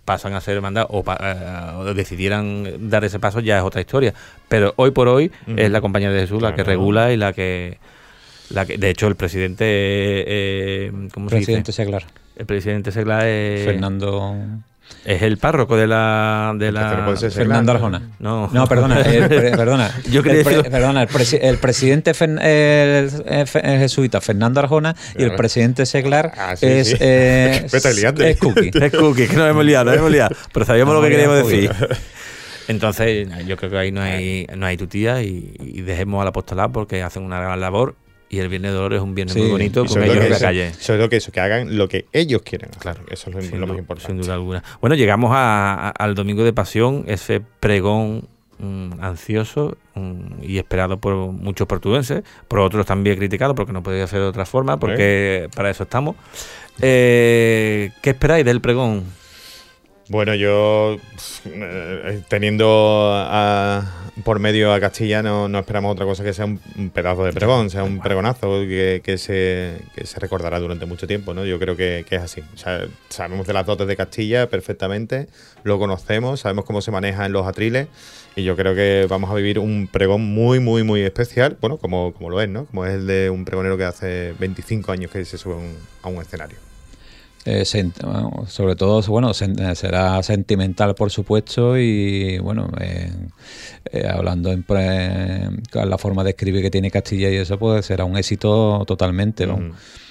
Speaker 2: pasan a ser hermandad o decidieran dar ese paso, ya es otra historia. Pero hoy por hoy es la Compañía de Jesús la que regula y la que de hecho el presidente ¿cómo se dice?
Speaker 5: Presidente Seglar.
Speaker 2: El presidente Seglar es
Speaker 5: Fernando...
Speaker 2: Es el párroco de la
Speaker 5: Fernando Arjona.
Speaker 2: No,
Speaker 5: perdona. Perdona.
Speaker 2: Yo quería decir...
Speaker 5: Perdona, el presidente el jesuita Fernando Arjona y el presidente Seglar es Cookie.
Speaker 2: Es Cookie, que nos hemos liado. Pero sabíamos lo que queríamos decir. Entonces, yo creo que ahí no hay tutía y dejemos al apostolado porque hacen una gran labor. Y el Viernes de Dolores es un viernes muy bonito con ellos en la calle.
Speaker 4: Sobre todo que hagan lo que ellos quieren. Claro, eso es lo más importante.
Speaker 2: Sin duda alguna. Bueno, llegamos al Domingo de Pasión, ese pregón ansioso y esperado por muchos portugueses, por otros también criticado porque no podía ser de otra forma, porque para eso estamos. ¿Qué esperáis del pregón?
Speaker 4: Bueno, yo teniendo por medio a Castilla no esperamos otra cosa que sea un pedazo de pregón, sea un pregonazo que se recordará durante mucho tiempo, ¿no? Yo creo que es así. O sea, sabemos de las dotes de Castilla perfectamente, lo conocemos, sabemos cómo se maneja en los atriles y yo creo que vamos a vivir un pregón muy, muy, muy especial, bueno, como lo es, ¿no? Como es el de un pregonero que hace 25 años que se sube a un escenario.
Speaker 5: Sobre todo, bueno, será sentimental, por supuesto, y bueno, hablando en la forma de escribir que tiene Castilla y eso, pues será un éxito totalmente, ¿no?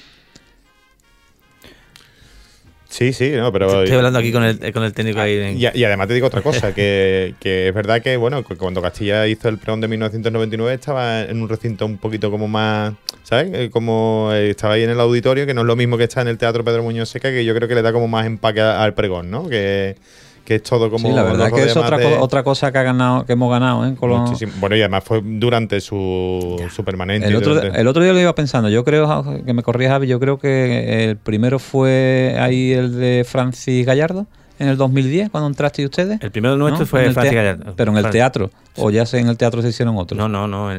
Speaker 4: Sí, no, pero...
Speaker 2: Estoy hablando aquí con el técnico ahí.
Speaker 4: Y además te digo otra cosa, que es verdad que, bueno, cuando Castilla hizo el pregón de 1999 estaba en un recinto un poquito como más, ¿sabes? Como estaba ahí en el auditorio, que no es lo mismo que está en el Teatro Pedro Muñoz Seca, que yo creo que le da como más empaque al pregón, ¿no? Que es todo como...
Speaker 5: Sí, la verdad que es otra cosa que hemos ganado, ¿eh?
Speaker 4: Bueno, y además fue durante su permanencia.
Speaker 5: El otro día lo iba pensando, yo creo, que me corría Javi, yo creo que el primero fue ahí el de Francis Gallardo, en el 2010, cuando entrasteis ustedes.
Speaker 2: El primero nuestro fue Francis Gallardo.
Speaker 5: Pero en el teatro, o ya sé, en el teatro se hicieron otros.
Speaker 2: No.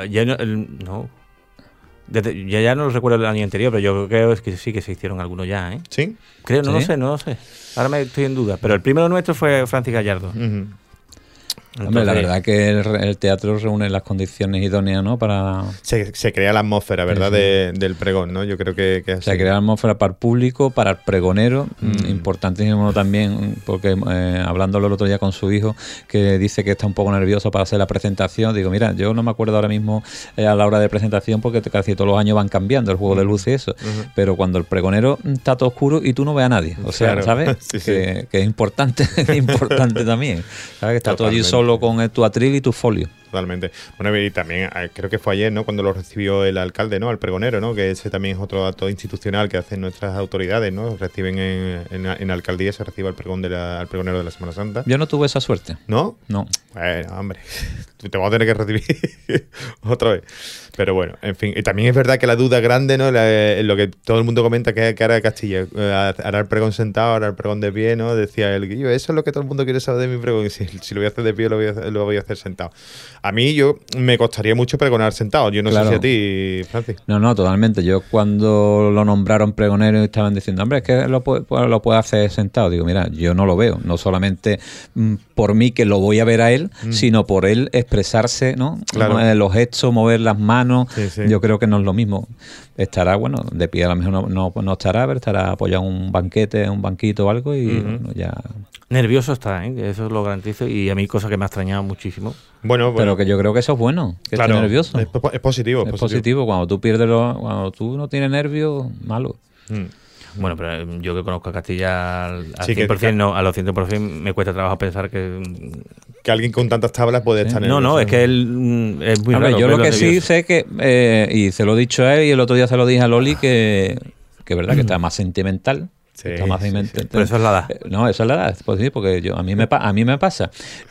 Speaker 2: Ya no lo recuerdo el año anterior, pero yo creo que sí que se hicieron algunos ya, ¿eh?
Speaker 4: ¿Sí?
Speaker 2: Creo, no lo sé. Ahora me estoy en duda. Pero el primero nuestro fue Francis Gallardo.
Speaker 4: Uh-huh.
Speaker 5: Entonces, hombre, la verdad que el teatro reúne las condiciones idóneas, ¿no? Para...
Speaker 4: Se crea la atmósfera, ¿verdad? Sí. Del pregón, ¿no? Yo creo que es así.
Speaker 5: Se crea la atmósfera para el público, para el pregonero, importantísimo también, porque hablándolo el otro día con su hijo, que dice que está un poco nervioso para hacer la presentación, digo, mira, yo no me acuerdo ahora mismo a la hora de presentación porque casi todos los años van cambiando el juego de luz y eso, pero cuando el pregonero está todo oscuro y tú no ves a nadie, o sea, claro. ¿Sabes? Sí. Que es importante, también, ¿sabes? Que está todo allí solo con tu atril y tu folio.
Speaker 4: Totalmente. Bueno, y también creo que fue ayer, ¿no? Cuando lo recibió el alcalde, ¿no? Al pregonero, ¿no? Que ese también es otro acto institucional que hacen nuestras autoridades, ¿no? Reciben en alcaldía, se recibe al pregonero de la Semana Santa.
Speaker 5: Yo no tuve esa suerte.
Speaker 4: ¿No?
Speaker 5: No.
Speaker 4: Bueno, hombre, te vamos a tener que recibir otra vez. Pero bueno, en fin. Y también es verdad que la duda grande, ¿no? Lo que todo el mundo comenta que hará Castilla. Hará el pregón sentado, hará el pregón de pie, ¿no? Decía él, eso es lo que todo el mundo quiere saber de mi pregón. Si lo voy a hacer de pie, lo voy a hacer sentado. A mí me costaría mucho pregonar sentado. Yo no sé si a ti, Francis.
Speaker 5: No, totalmente. Yo cuando lo nombraron pregonero y estaban diciendo, hombre, es que lo puede hacer sentado. Digo, mira, yo no lo veo. No solamente por mí que lo voy a ver a él, sino por él expresarse, ¿no? Claro. Los gestos, mover las manos. Sí. Yo creo que no es lo mismo. Estará, bueno, de pie a lo mejor no estará, pero estará apoyado en un banquete, un banquito o algo y bueno, ya...
Speaker 2: Nervioso está, ¿eh? Eso lo garantizo y a mí cosa que me ha extrañado muchísimo.
Speaker 5: Bueno, pero que yo creo que eso es bueno, que claro, esté nervioso.
Speaker 4: Es positivo.
Speaker 5: Es positivo. Cuando tú pierdes cuando tú no tienes nervios, malo.
Speaker 2: Bueno, pero yo que conozco a Castilla al 100%, no, a los 100% me cuesta trabajo pensar que
Speaker 4: alguien con tantas tablas puede estar nervioso.
Speaker 2: No, es que él es muy raro.
Speaker 5: Yo lo que sí sé que, y se lo he dicho a él y el otro día se lo dije a Loli, que es verdad que está más sentimental.
Speaker 4: Sí.
Speaker 2: Pero eso es la edad.
Speaker 5: No, eso es la edad, pues sí, porque a mí me pasa.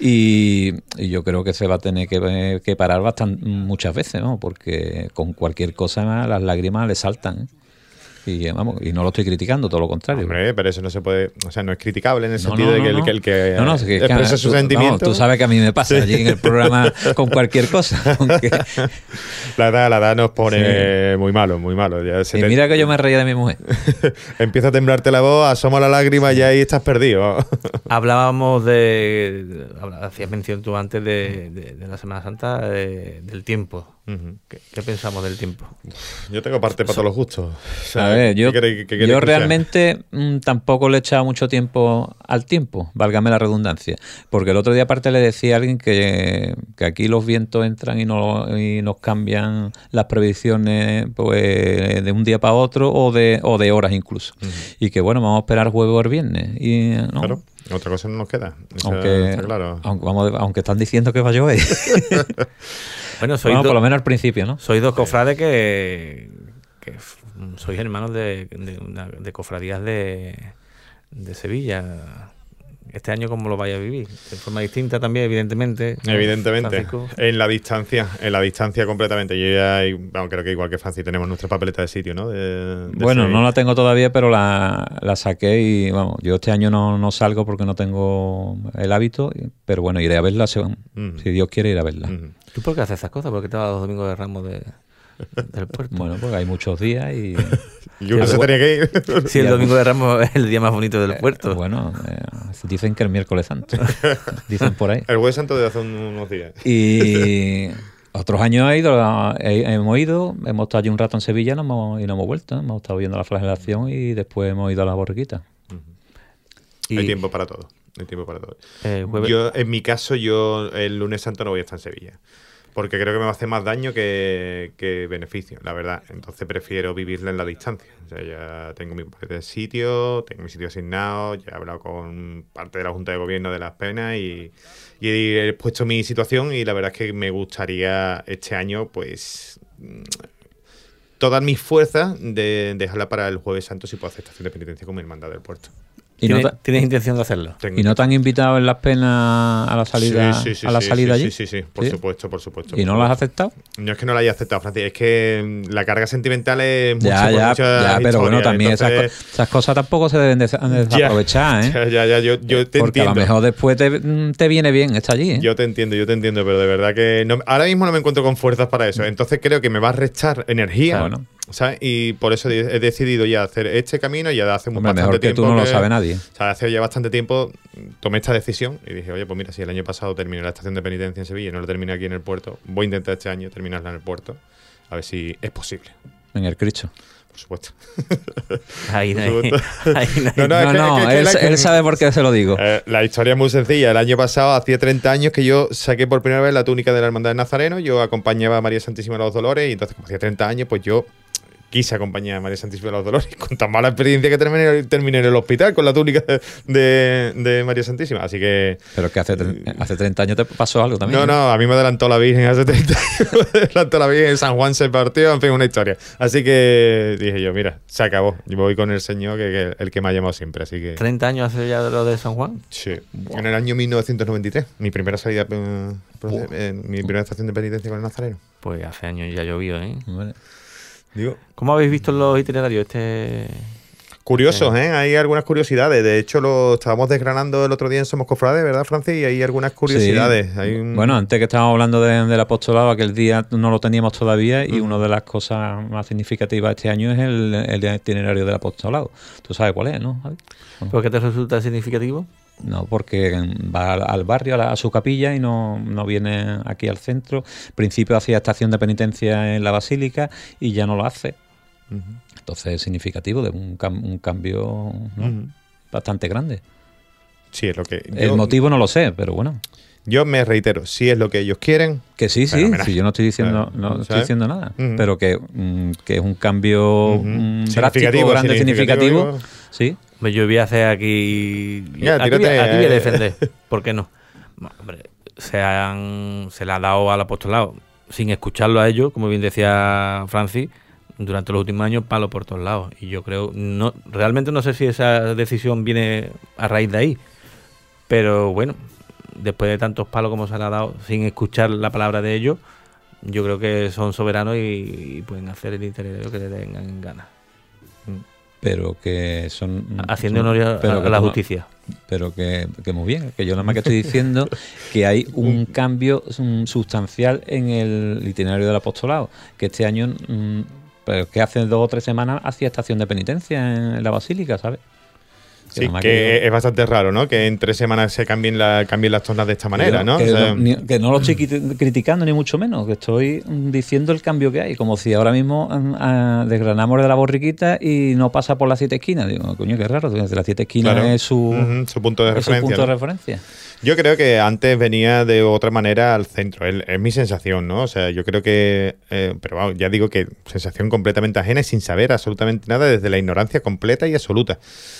Speaker 5: Y yo creo que se va a tener que parar muchas veces, ¿no? Porque con cualquier cosa las lágrimas le saltan, ¿eh? Y vamos, y no lo estoy criticando, todo lo contrario.
Speaker 4: Hombre, pero eso no se puede, o sea, no es criticable en el sentido de que el que
Speaker 5: es que
Speaker 4: expresa sus sentimientos.
Speaker 5: Tú sabes que a mí me pasa allí en el programa con cualquier cosa. Aunque...
Speaker 4: La edad nos pone muy malo, muy malo. Ya
Speaker 5: y mira que yo me reía de mi mujer.
Speaker 4: Empieza a temblarte la voz, asoma la lágrima y ya ahí estás perdido.
Speaker 2: Hablábamos hacías mención tú antes de la Semana Santa, del tiempo.
Speaker 4: Uh-huh.
Speaker 2: ¿Qué pensamos del tiempo?
Speaker 4: Yo tengo parte para todos los gustos. O sea,
Speaker 5: a ver, yo
Speaker 4: escuchar?
Speaker 5: realmente tampoco le he echado mucho tiempo al tiempo, válgame la redundancia. Porque el otro día aparte le decía a alguien que aquí los vientos entran y nos cambian las previsiones pues, de un día para otro o de horas incluso. Uh-huh. Y que bueno, vamos a esperar jueves o el viernes. Y, ¿no?
Speaker 4: Claro. Otra cosa no nos queda.
Speaker 5: Aunque,
Speaker 4: está claro.
Speaker 5: aunque están diciendo que va a llover.
Speaker 2: Bueno, por lo menos al principio, ¿no? Sois dos cofrades que sois hermanos de cofradías de Sevilla. Este año, ¿cómo lo vais a vivir? De forma distinta también, evidentemente.
Speaker 4: Evidentemente.
Speaker 2: Francisco. En la
Speaker 4: distancia completamente. Yo ya, creo que igual que Francis, tenemos nuestra papeleta de sitio, ¿no?
Speaker 5: Bueno, no la tengo todavía, pero la saqué y, vamos, yo este año no salgo porque no tengo el hábito, pero bueno, iré a verla, si Dios quiere, ir a verla.
Speaker 2: ¿Tú por qué haces esas cosas? ¿Por qué te vas los domingos de Ramos del puerto?
Speaker 5: Bueno, porque hay muchos días y...
Speaker 4: Y uno se tenía que ir.
Speaker 2: Sí, el domingo de Ramos es el día más bonito del puerto.
Speaker 5: Bueno, dicen que el miércoles santo. Dicen por ahí.
Speaker 4: El jueves santo de hace unos días.
Speaker 5: Y otros años hemos ido, hemos estado allí un rato en Sevilla y no hemos vuelto. Hemos estado viendo la flagelación y después hemos ido a la borriquita.
Speaker 4: Hay tiempo para todo.
Speaker 2: Jueves...
Speaker 4: Yo, en mi caso, el lunes santo no voy a estar en Sevilla. Porque creo que me va a hacer más daño que beneficio, la verdad. Entonces prefiero vivirla en la distancia. O sea, ya tengo mi sitio, tengo mi sitio asignado, ya he hablado con parte de la Junta de Gobierno de Las Penas y he puesto mi situación y la verdad es que me gustaría este año, pues, todas mis fuerzas de dejarla para el Jueves Santo si puedo hacer estación de penitencia con mi hermandad del puerto.
Speaker 2: ¿Tienes intención de hacerlo?
Speaker 5: ¿Y no te han invitado en Las Penas a la salida, allí?
Speaker 4: Sí, por supuesto.
Speaker 5: ¿Y no lo has aceptado?
Speaker 4: No es que no la haya aceptado, Francis, es que la carga sentimental es
Speaker 5: mucha pero bueno, también entonces, esas cosas tampoco se deben desaprovechar, ¿eh?
Speaker 4: Yo te
Speaker 5: porque
Speaker 4: entiendo.
Speaker 5: Porque a lo mejor después te viene bien estar allí, ¿eh?
Speaker 4: Yo te entiendo, pero de verdad que ahora mismo no me encuentro con fuerzas para eso. Entonces creo que me va a restar energía.
Speaker 5: Bueno.
Speaker 4: ¿Sabes? Y por eso he decidido ya hacer este camino ya de hace bastante
Speaker 5: mejor que
Speaker 4: tiempo.
Speaker 5: Tú no lo sabe nadie.
Speaker 4: O sea, hace ya bastante tiempo tomé esta decisión y dije, oye, pues mira, si el año pasado terminé la estación de penitencia en Sevilla y no la terminé aquí en el puerto, voy a intentar este año terminarla en el puerto, a ver si es posible.
Speaker 5: En el Cristo.
Speaker 4: Por supuesto.
Speaker 2: Ahí no,
Speaker 5: él sabe por qué se lo digo.
Speaker 4: La historia es muy sencilla. El año pasado, hacía 30 años que yo saqué por primera vez la túnica de la Hermandad de Nazareno. Yo acompañaba a María Santísima de los Dolores y entonces, como hacía 30 años, pues yo quise acompañar a María Santísima de los Dolores con tan mala experiencia que terminé en el hospital con la túnica de María Santísima. Así que...
Speaker 5: Pero que hace 30 años te pasó algo también.
Speaker 4: No, a mí me adelantó la Virgen hace 30 años. Me adelantó la Virgen, San Juan se partió, en fin, una historia. Así que dije yo, mira, se acabó. Yo voy con el Señor, que el que me ha llamado siempre. Así que...
Speaker 2: ¿30 años hace ya lo de San Juan?
Speaker 4: Sí. Wow. En el año 1993. Mi primera salida, mi primera estación de penitencia con el Nazareno.
Speaker 2: Pues hace años ya llovió, ¿eh?
Speaker 5: Vale.
Speaker 4: Digo,
Speaker 2: ¿cómo habéis visto los itinerarios?
Speaker 4: Curiosos, ¿eh? Hay algunas curiosidades. De hecho, lo estábamos desgranando el otro día en Somos Cofrades, ¿verdad, Francis? Y hay algunas curiosidades.
Speaker 5: Sí. Bueno, antes que estábamos hablando del apostolado, aquel día no lo teníamos todavía y una de las cosas más significativas este año es el itinerario del apostolado. Tú sabes cuál es, ¿no, Javi?
Speaker 2: ¿Por qué te resulta significativo?
Speaker 5: No, porque va al barrio, a su capilla y no viene aquí al centro. Al principio hacía estación de penitencia en la basílica y ya no lo hace. Uh-huh. Entonces es significativo de un cambio, ¿no? Bastante grande.
Speaker 4: Sí, es lo que...
Speaker 5: El motivo no lo sé, pero bueno.
Speaker 4: Yo me reitero, si es lo que ellos quieren...
Speaker 5: Que sí, yo no estoy diciendo, estoy diciendo nada, pero que es un cambio drástico, grande, significativo. Sí.
Speaker 2: Yo voy a hacer aquí... Aquí voy a defender. ¿Por qué no? Hombre, se le ha dado al apostolado, sin escucharlo a ellos, como bien decía Francis, durante los últimos años, palo por todos lados. Y yo creo... realmente no sé si esa decisión viene a raíz de ahí. Pero bueno, después de tantos palos como se le ha dado, sin escuchar la palabra de ellos, yo creo que son soberanos y pueden hacer el itinerario que le tengan ganas.
Speaker 5: pero que son...
Speaker 2: Haciendo honor a la justicia.
Speaker 5: Pero que muy bien, que yo nada más que estoy diciendo que hay un cambio sustancial en el itinerario del apostolado, que este año, pero que hace 2 o 3 semanas hacía estación de penitencia en la basílica, ¿sabes?
Speaker 4: Sí, que es bastante raro, ¿no? Que en 3 semanas se cambien las tornas de esta manera, ¿no?
Speaker 5: Que no lo estoy criticando ni mucho menos, que estoy diciendo el cambio que hay, como si ahora mismo desgranamos de la borriquita y no pasa por las 7 esquinas. Digo, coño, qué raro, desde las 7 esquinas
Speaker 4: claro.
Speaker 5: es su
Speaker 4: punto de referencia.
Speaker 5: Su punto de referencia.
Speaker 4: Yo creo que antes venía de otra manera al centro, es mi sensación, ¿no? O sea, yo creo que, pero vamos, ya digo que sensación completamente ajena y sin saber absolutamente nada, desde la ignorancia completa y absoluta.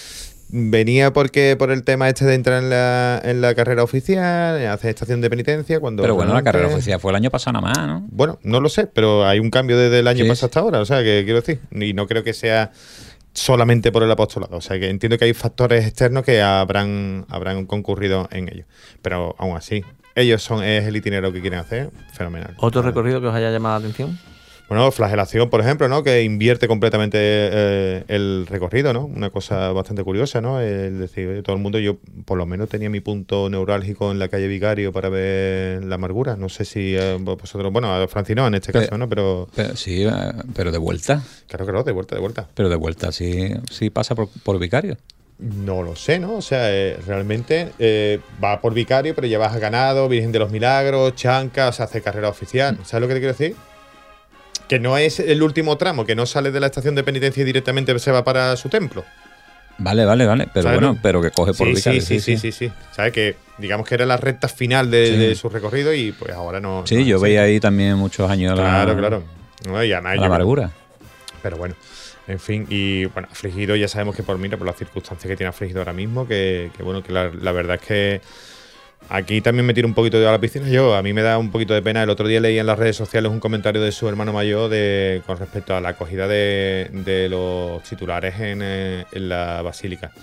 Speaker 4: Venía por el tema este de entrar en la carrera oficial, hacer estación de penitencia. Pero
Speaker 5: bueno, la carrera oficial fue el año pasado nada más, ¿no?
Speaker 4: Bueno, no lo sé, pero hay un cambio desde el año pasado hasta ahora, o sea, que quiero decir, y no creo que sea solamente por el apostolado, o sea, que entiendo que hay factores externos que habrán concurrido en ello, pero aún así, es el itinerario que quieren hacer, fenomenal.
Speaker 2: ¿Otro recorrido que os haya llamado la atención?
Speaker 4: Bueno, Flagelación, por ejemplo, ¿no? Que invierte completamente el recorrido, ¿no? Una cosa bastante curiosa, ¿no? Es decir, todo el mundo, yo por lo menos tenía mi punto neurálgico en la calle Vicario para ver la amargura. No sé si vosotros, bueno, a Francis no en este caso, ¿no? Pero
Speaker 5: sí, pero de vuelta.
Speaker 4: Claro, de vuelta.
Speaker 5: Pero de vuelta sí pasa por Vicario.
Speaker 4: No lo sé, ¿no? O sea, realmente va por Vicario, pero llevas a Ganado, Virgen de los Milagros, Chanca, o sea, hace carrera oficial. ¿Sabes lo que te quiero decir? Que no es el último tramo, que no sale de la estación de penitencia y directamente se va para su templo.
Speaker 5: Vale. Pero
Speaker 4: ¿sabes?
Speaker 5: Bueno, pero que coge por Vicario.
Speaker 4: Sí. ¿Sabes? Que digamos que era la recta final de su recorrido y pues ahora no.
Speaker 5: Sí,
Speaker 4: no
Speaker 5: yo veía ahí también muchos años
Speaker 4: Claro. No, y además,
Speaker 5: la amargura.
Speaker 4: Pero bueno, en fin, y bueno, Afligido ya sabemos que por las circunstancias que tiene Afligido ahora mismo, que bueno, que la verdad es que aquí también me tiro un poquito a la piscina. A mí me da un poquito de pena. El otro día leí en las redes sociales un comentario de su hermano mayor con respecto a la acogida de los titulares en la basílica.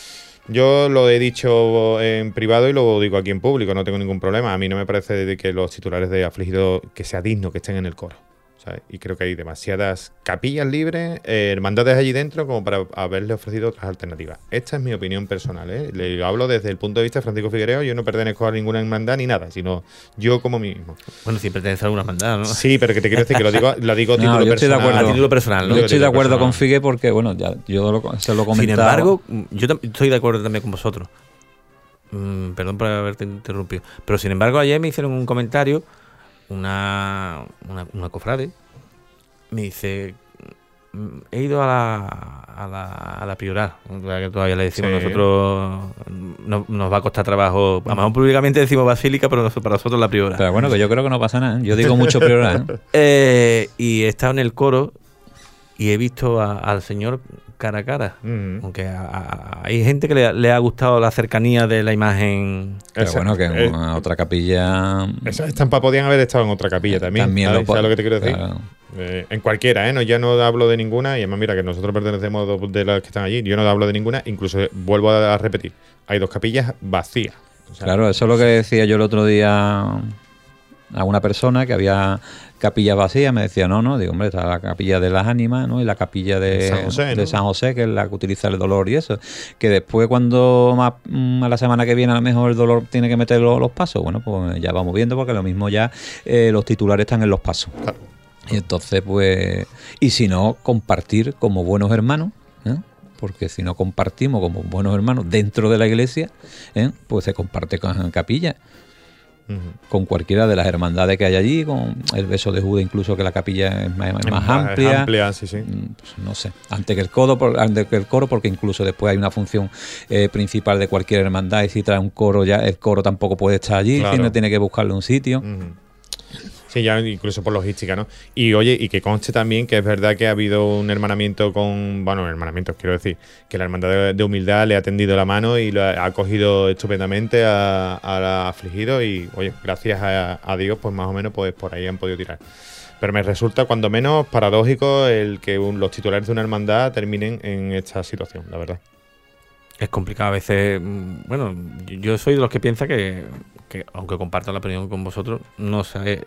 Speaker 4: Yo lo he dicho en privado y lo digo aquí en público, no tengo ningún problema. A mí no me parece de que los titulares de Afligido que sea digno que estén en el coro, ¿sabes? Y creo que hay demasiadas capillas libres, hermandades allí dentro como para haberle ofrecido otras alternativas. Esta es mi opinión personal, ¿eh? Le hablo desde el punto de vista de Francisco Figuereo. Yo no pertenezco a ninguna hermandad ni nada, sino yo como mí mismo.
Speaker 2: Bueno, si perteneces a alguna hermandad, ¿no?
Speaker 4: Sí, pero que te quiero decir que lo digo a título personal.
Speaker 2: A título personal, ¿no?
Speaker 5: Yo estoy de acuerdo con Figue porque, bueno, ya yo se lo he comentado.
Speaker 2: Sin embargo, yo estoy de acuerdo también con vosotros. Perdón por haberte interrumpido. Pero sin embargo, ayer me hicieron un comentario una cofrade. Me dice, he ido a la prioral, que todavía le decimos nosotros, nos va a costar trabajo, a lo mejor públicamente decimos basílica, pero para nosotros la prioral.
Speaker 5: Pero bueno, que yo creo que no pasa nada, yo digo mucho prioral.
Speaker 2: Y he estado en el coro y he visto al señor cara a cara, aunque hay gente que le ha gustado la cercanía de la imagen.
Speaker 5: Pero bueno, que en otra capilla...
Speaker 4: Esas estampas podían haber estado en otra capilla también. ¿Sabes lo que te quiero decir?
Speaker 5: Claro.
Speaker 4: En cualquiera, ¿eh? Ya no hablo de ninguna, y además mira que nosotros pertenecemos de las que están allí, yo no hablo de ninguna, incluso vuelvo a repetir, hay 2 capillas vacías. O sea,
Speaker 5: claro, eso es lo que decía yo el otro día a una persona, que había capillas vacías. Me decía, no, digo, hombre, está la capilla de las ánimas, ¿no? Y la capilla de San José, que es la que utiliza el dolor y eso, que después cuando a la semana que viene a lo mejor el dolor tiene que meter los pasos, bueno, pues ya vamos viendo, porque lo mismo ya los titulares están en los pasos.
Speaker 4: Claro.
Speaker 5: Y entonces, pues, y si no, compartir como buenos hermanos, ¿eh? Porque si no compartimos como buenos hermanos dentro de la iglesia, pues se comparte con capilla. Con cualquiera de las hermandades que hay allí, con el beso de Judas, incluso, que la capilla es más amplia.
Speaker 4: Sí.
Speaker 5: Pues no sé, antes que el coro, porque incluso después hay una función principal de cualquier hermandad, y si trae un coro, ya el coro tampoco puede estar allí,
Speaker 4: claro.
Speaker 5: sino tiene que buscarle un sitio.
Speaker 4: Sí, ya incluso por logística, ¿no? Y oye, y que conste también que es verdad que ha habido un hermanamiento quiero decir, que la Hermandad de Humildad le ha tendido la mano y lo ha acogido estupendamente a Afligido, y oye, gracias a Dios, pues más o menos pues por ahí han podido tirar. Pero me resulta cuando menos paradójico el que los titulares de una hermandad terminen en esta situación, la verdad.
Speaker 2: Es complicado a veces. Bueno, yo soy de los que piensa que aunque comparto la opinión con vosotros, no sé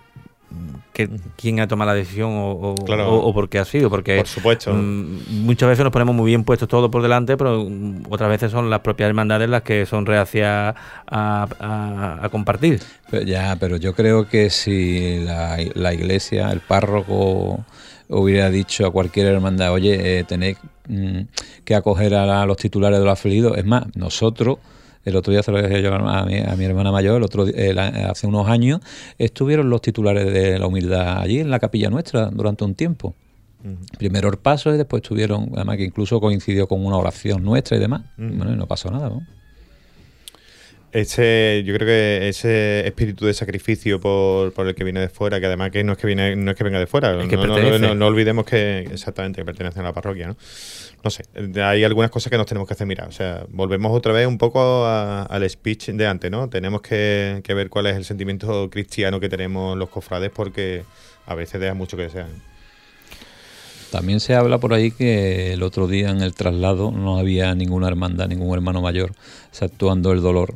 Speaker 2: quién ha tomado la decisión
Speaker 4: Claro.
Speaker 2: o por qué ha sido, porque
Speaker 4: Por supuesto.
Speaker 2: Muchas veces nos ponemos muy bien puestos todo por delante, pero otras veces son las propias hermandades las que son reacias a compartir.
Speaker 5: Pero yo creo que si la iglesia, el párroco hubiera dicho a cualquier hermandad, oye, tenéis que acoger a los titulares de los afiliados, es más, nosotros... El otro día se lo dije yo a mi hermana mayor, hace unos años, estuvieron los titulares de la humildad allí en la capilla nuestra durante un tiempo. Primero el paso y después estuvieron, además que incluso coincidió con una oración nuestra y demás. Bueno, y no pasó nada, ¿no?
Speaker 4: Yo creo que ese espíritu de sacrificio por el que viene de fuera, que además que no es que venga de fuera,
Speaker 2: es que pertenece.
Speaker 4: No olvidemos que exactamente que pertenece a la parroquia, ¿no? No sé, hay algunas cosas que nos tenemos que hacer mirar. O sea, volvemos otra vez un poco al speech de antes, ¿no? Tenemos que ver cuál es el sentimiento cristiano que tenemos los cofrades, porque a veces deja mucho que desear.
Speaker 5: También se habla por ahí que el otro día en el traslado no había ninguna hermandad, ningún hermano mayor, actuando el dolor,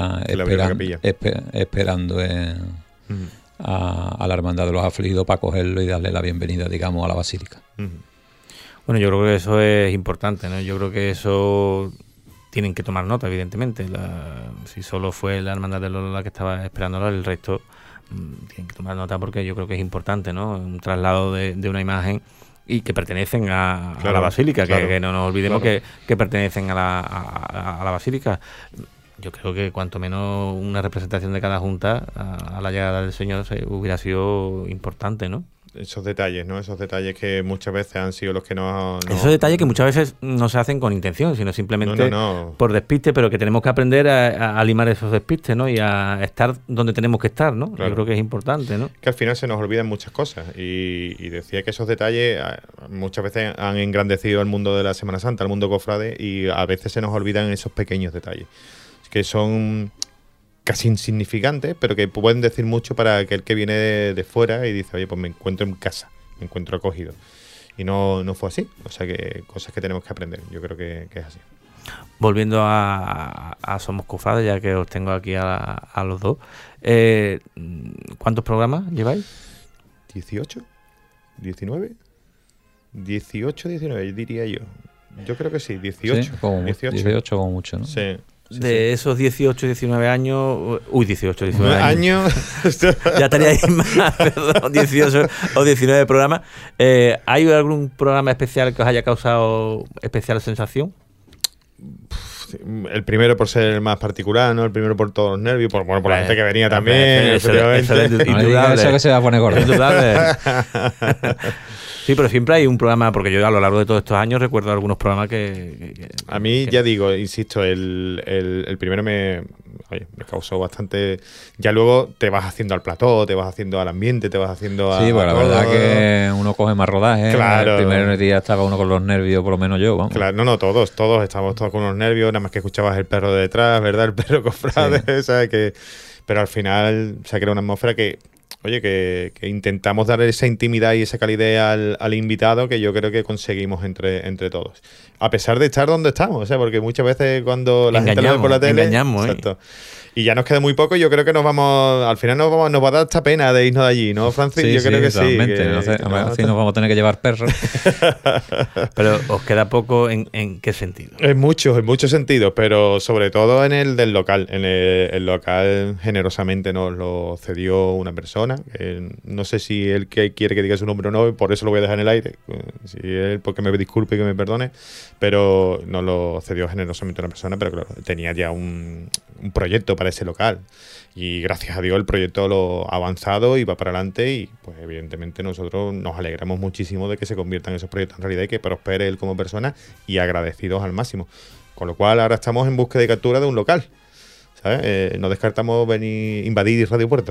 Speaker 5: esperando a la hermandad de los afligidos para cogerlo y darle la bienvenida, digamos, a la basílica.
Speaker 2: Bueno, yo creo que eso es importante, ¿no? Yo creo que eso tienen que tomar nota, evidentemente. Si solo fue la hermandad de Lola la que estaba esperándola, el resto tienen que tomar nota, porque yo creo que es importante, ¿no? Un traslado de una imagen y que pertenecen a la basílica, claro, que no nos olvidemos, claro, que pertenecen a la basílica. Yo creo que cuanto menos una representación de cada junta a la llegada del Señor hubiera sido importante, ¿no?
Speaker 4: Esos detalles, ¿no? Esos detalles que muchas veces han sido los que
Speaker 2: Esos detalles que muchas veces no se hacen con intención, sino simplemente por despiste, pero que tenemos que aprender a limar esos despistes, ¿no? Y a estar donde tenemos que estar, ¿no? Claro. Yo creo que es importante, ¿no?
Speaker 4: Que al final se nos olvidan muchas cosas. Y decía que esos detalles muchas veces han engrandecido el mundo de la Semana Santa, el mundo cofrade, y a veces se nos olvidan esos pequeños detalles, que son casi insignificantes, pero que pueden decir mucho para aquel que viene de fuera y dice, oye, pues me encuentro en casa, me encuentro acogido. Y no fue así. O sea, que cosas que tenemos que aprender. Yo creo que es así.
Speaker 2: Volviendo a Somos Cofrades, ya que os tengo aquí a los dos, ¿cuántos programas lleváis?
Speaker 4: 18, 19, 18, 19, diría yo. Yo creo que sí, 18.
Speaker 5: Sí, como 18 como mucho, ¿no?
Speaker 4: Sí.
Speaker 2: De esos 18, 19 años... Uy, 18, 19
Speaker 4: años.
Speaker 2: Ya teníais más, perdón, 18 o 19 programas. ¿Hay algún programa especial que os haya causado especial sensación?
Speaker 4: El primero por ser el más particular, ¿no? El primero por todos los nervios, por la gente que venía también.
Speaker 2: Eso que se va a poner gordo. Sí, pero siempre hay un programa, porque yo a lo largo de todos estos años recuerdo algunos programas que
Speaker 4: a mí, ya digo, insisto, el primero me causó bastante... Ya luego te vas haciendo al plató, te vas haciendo al ambiente, te vas haciendo a...
Speaker 5: Sí, pues la verdad que uno coge más rodaje.
Speaker 4: Claro.
Speaker 5: El primer día estaba uno con los nervios, por lo menos yo, vamos.
Speaker 4: Claro, todos estábamos todos con los nervios, nada más que escuchabas el perro de detrás, ¿verdad? El perro cofrade, sí. ¿Sabes? Pero al final se ha creado una atmósfera que... Oye, que intentamos dar esa intimidad y esa calidez al invitado, que yo creo que conseguimos entre todos. A pesar de estar donde estamos, o sea, porque muchas veces cuando la gente lo ve por la tele...
Speaker 2: Engañamos,
Speaker 4: exacto. Y ya nos queda muy poco y yo creo que nos va a dar esta pena de irnos de allí, ¿no, Francis?
Speaker 5: Sí,
Speaker 4: yo creo que
Speaker 5: totalmente.
Speaker 4: Sí.
Speaker 5: Así nos vamos a tener que llevar perros.
Speaker 2: Pero os queda poco ¿en qué sentido?
Speaker 4: En muchos sentidos, pero sobre todo en el del local. El local generosamente nos lo cedió una persona. No sé si él que quiere que diga su nombre o no, por eso lo voy a dejar en el aire. Si él, porque me disculpe y que me perdone, pero nos lo cedió generosamente una persona, pero claro, tenía ya un proyecto para ese local. Y gracias a Dios el proyecto lo ha avanzado y va para adelante, y pues evidentemente nosotros nos alegramos muchísimo de que se conviertan esos proyectos en realidad y que prospere él como persona, y agradecidos al máximo. Con lo cual ahora estamos en búsqueda y captura de un local. ¿Sabes? No descartamos invadir Radio Puerto.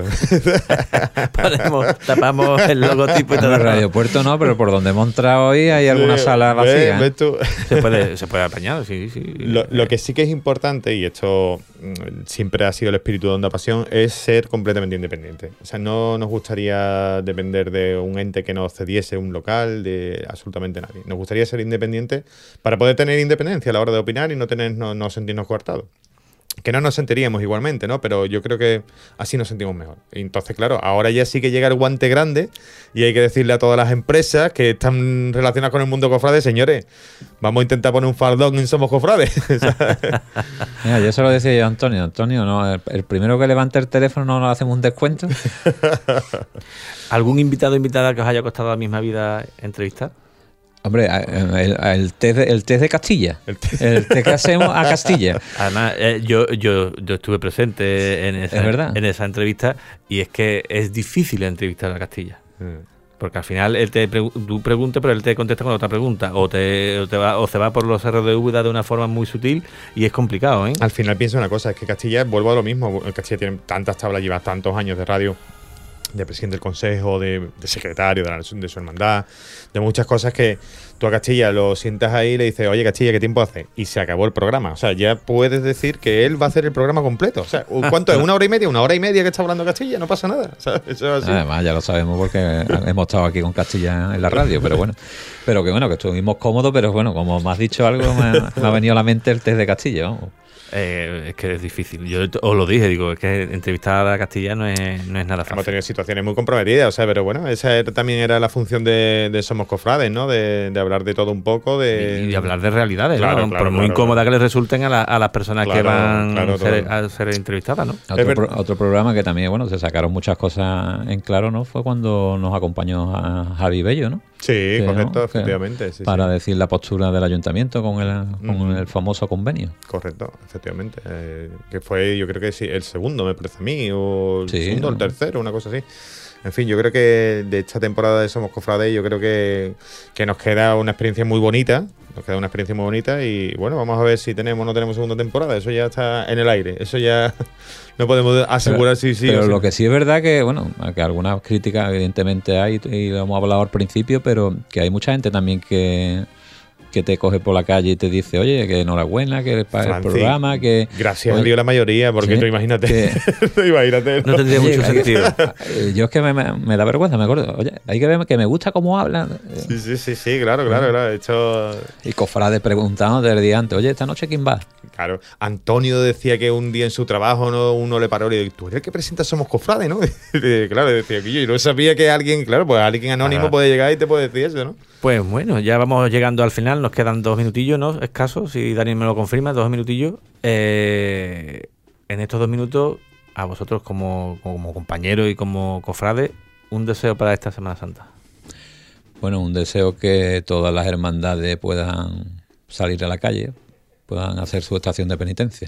Speaker 2: Tapamos el logotipo y todo.
Speaker 5: Radio Puerto no, pero por donde hemos entrado hoy hay alguna sala vacía.
Speaker 4: ¿Ves tú?
Speaker 2: Se puede apañar, sí.
Speaker 4: Lo que sí que es importante, y esto siempre ha sido el espíritu de Onda Pasión, es ser completamente independiente. O sea, no nos gustaría depender de un ente que nos cediese un local, de absolutamente nadie. Nos gustaría ser independientes para poder tener independencia a la hora de opinar y no sentirnos coartados. que no nos sentiríamos igualmente, ¿no? Pero yo creo que así nos sentimos mejor. Y entonces, claro, ahora ya sí que llega el guante grande y hay que decirle a todas las empresas que están relacionadas con el mundo cofrade, señores, vamos a intentar poner un faldón en Somos Cofrades.
Speaker 5: Mira, yo se lo decía yo a Antonio. Antonio, no, el primero que levante el teléfono no nos hacemos un descuento.
Speaker 2: ¿Algún invitado o invitada que os haya costado la misma vida entrevistar?
Speaker 5: Hombre, el test de Castilla. El test que hacemos a Castilla.
Speaker 2: Además, yo estuve presente en esa entrevista y es que es difícil entrevistar a Castilla. Porque al final tú preguntas, pero él te contesta con otra pregunta. O se va por los cerros de Úbeda de una forma muy sutil y es complicado, ¿eh?
Speaker 4: Al final pienso una cosa, es que Castilla, vuelvo a lo mismo, Castilla tiene tantas tablas, lleva tantos años de radio, de presidente del consejo, de secretario de su hermandad, de muchas cosas que tú a Castilla lo sientas ahí y le dices, oye Castilla, ¿qué tiempo hace? Y se acabó el programa. O sea, ya puedes decir que él va a hacer el programa completo. O sea, ¿cuánto es? ¿1 hora y media? 1 hora y media que está hablando Castilla, no pasa nada. O sea, eso es así.
Speaker 5: Además, ya lo sabemos porque hemos estado aquí con Castilla en la radio, pero bueno. Pero que estuvimos cómodos, pero bueno, como me has dicho algo, me ha venido a la mente el test de Castilla, vamos.
Speaker 2: Es que es difícil. Yo os lo dije, digo, es que entrevistar a Castilla no es nada fácil.
Speaker 4: Hemos tenido situaciones muy comprometidas, o sea, pero bueno, esa también era la función de Somos Cofrades, ¿no? De hablar de todo un poco,
Speaker 2: y de hablar de realidades,
Speaker 4: claro,
Speaker 2: ¿no? Por muy incómoda que les resulten a las personas que van a ser entrevistadas, ¿no?
Speaker 5: Otro programa que también, se sacaron muchas cosas en claro, ¿no? Fue cuando nos acompañó a Javi Bello, ¿no?
Speaker 4: Sí, correcto, efectivamente. Sí,
Speaker 5: para decir la postura del ayuntamiento con el famoso convenio.
Speaker 4: Correcto, efectivamente. Que fue, yo creo que sí, el segundo, me parece a mí, o el segundo o el tercero, una cosa así. En fin, yo creo que de esta temporada de Somos Cofrades, yo creo que nos queda una experiencia muy bonita. Y bueno, vamos a ver si tenemos o no tenemos segunda temporada. Eso ya está en el aire. Eso ya no podemos asegurar si sí.
Speaker 5: Pero lo que sí es verdad que algunas críticas evidentemente hay, y lo hemos hablado al principio, pero que hay mucha gente también que te coge por la calle y te dice, oye, que enhorabuena, que para el programa, que...
Speaker 4: Gracias a Dios la mayoría, porque tú imagínate.
Speaker 2: No tendría mucho sentido.
Speaker 5: Yo es que me da vergüenza, me acuerdo. Oye, hay que ver que me gusta cómo hablan.
Speaker 4: Sí, claro. Hecho...
Speaker 5: Y Cofrade preguntando desde el día antes, oye, ¿esta noche quién va?
Speaker 4: Claro. Antonio decía que un día en su trabajo uno le paró y le dijo, tú eres el que presenta Somos Cofrades, ¿no? Claro, decía que yo no sabía que alguien anónimo puede llegar y te puede decir eso, ¿no?
Speaker 2: Pues bueno, ya vamos llegando al final, nos quedan 2 minutillos, ¿no? Escasos, si Daniel me lo confirma, 2 minutillos. En estos 2 minutos, a vosotros como compañeros y como cofrades, un deseo para esta Semana Santa.
Speaker 5: Bueno, un deseo que todas las hermandades puedan salir a la calle, puedan hacer su estación de penitencia.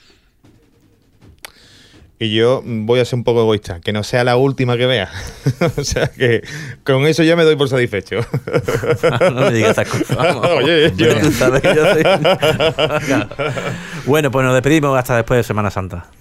Speaker 4: Y yo voy a ser un poco egoísta, que no sea la última que vea. O sea, que con eso ya me doy por satisfecho.
Speaker 2: No me digas estas cosas. Vamos.
Speaker 4: Oye, yo...
Speaker 2: Tú sabes que yo soy... Bueno, pues nos despedimos hasta después de Semana Santa.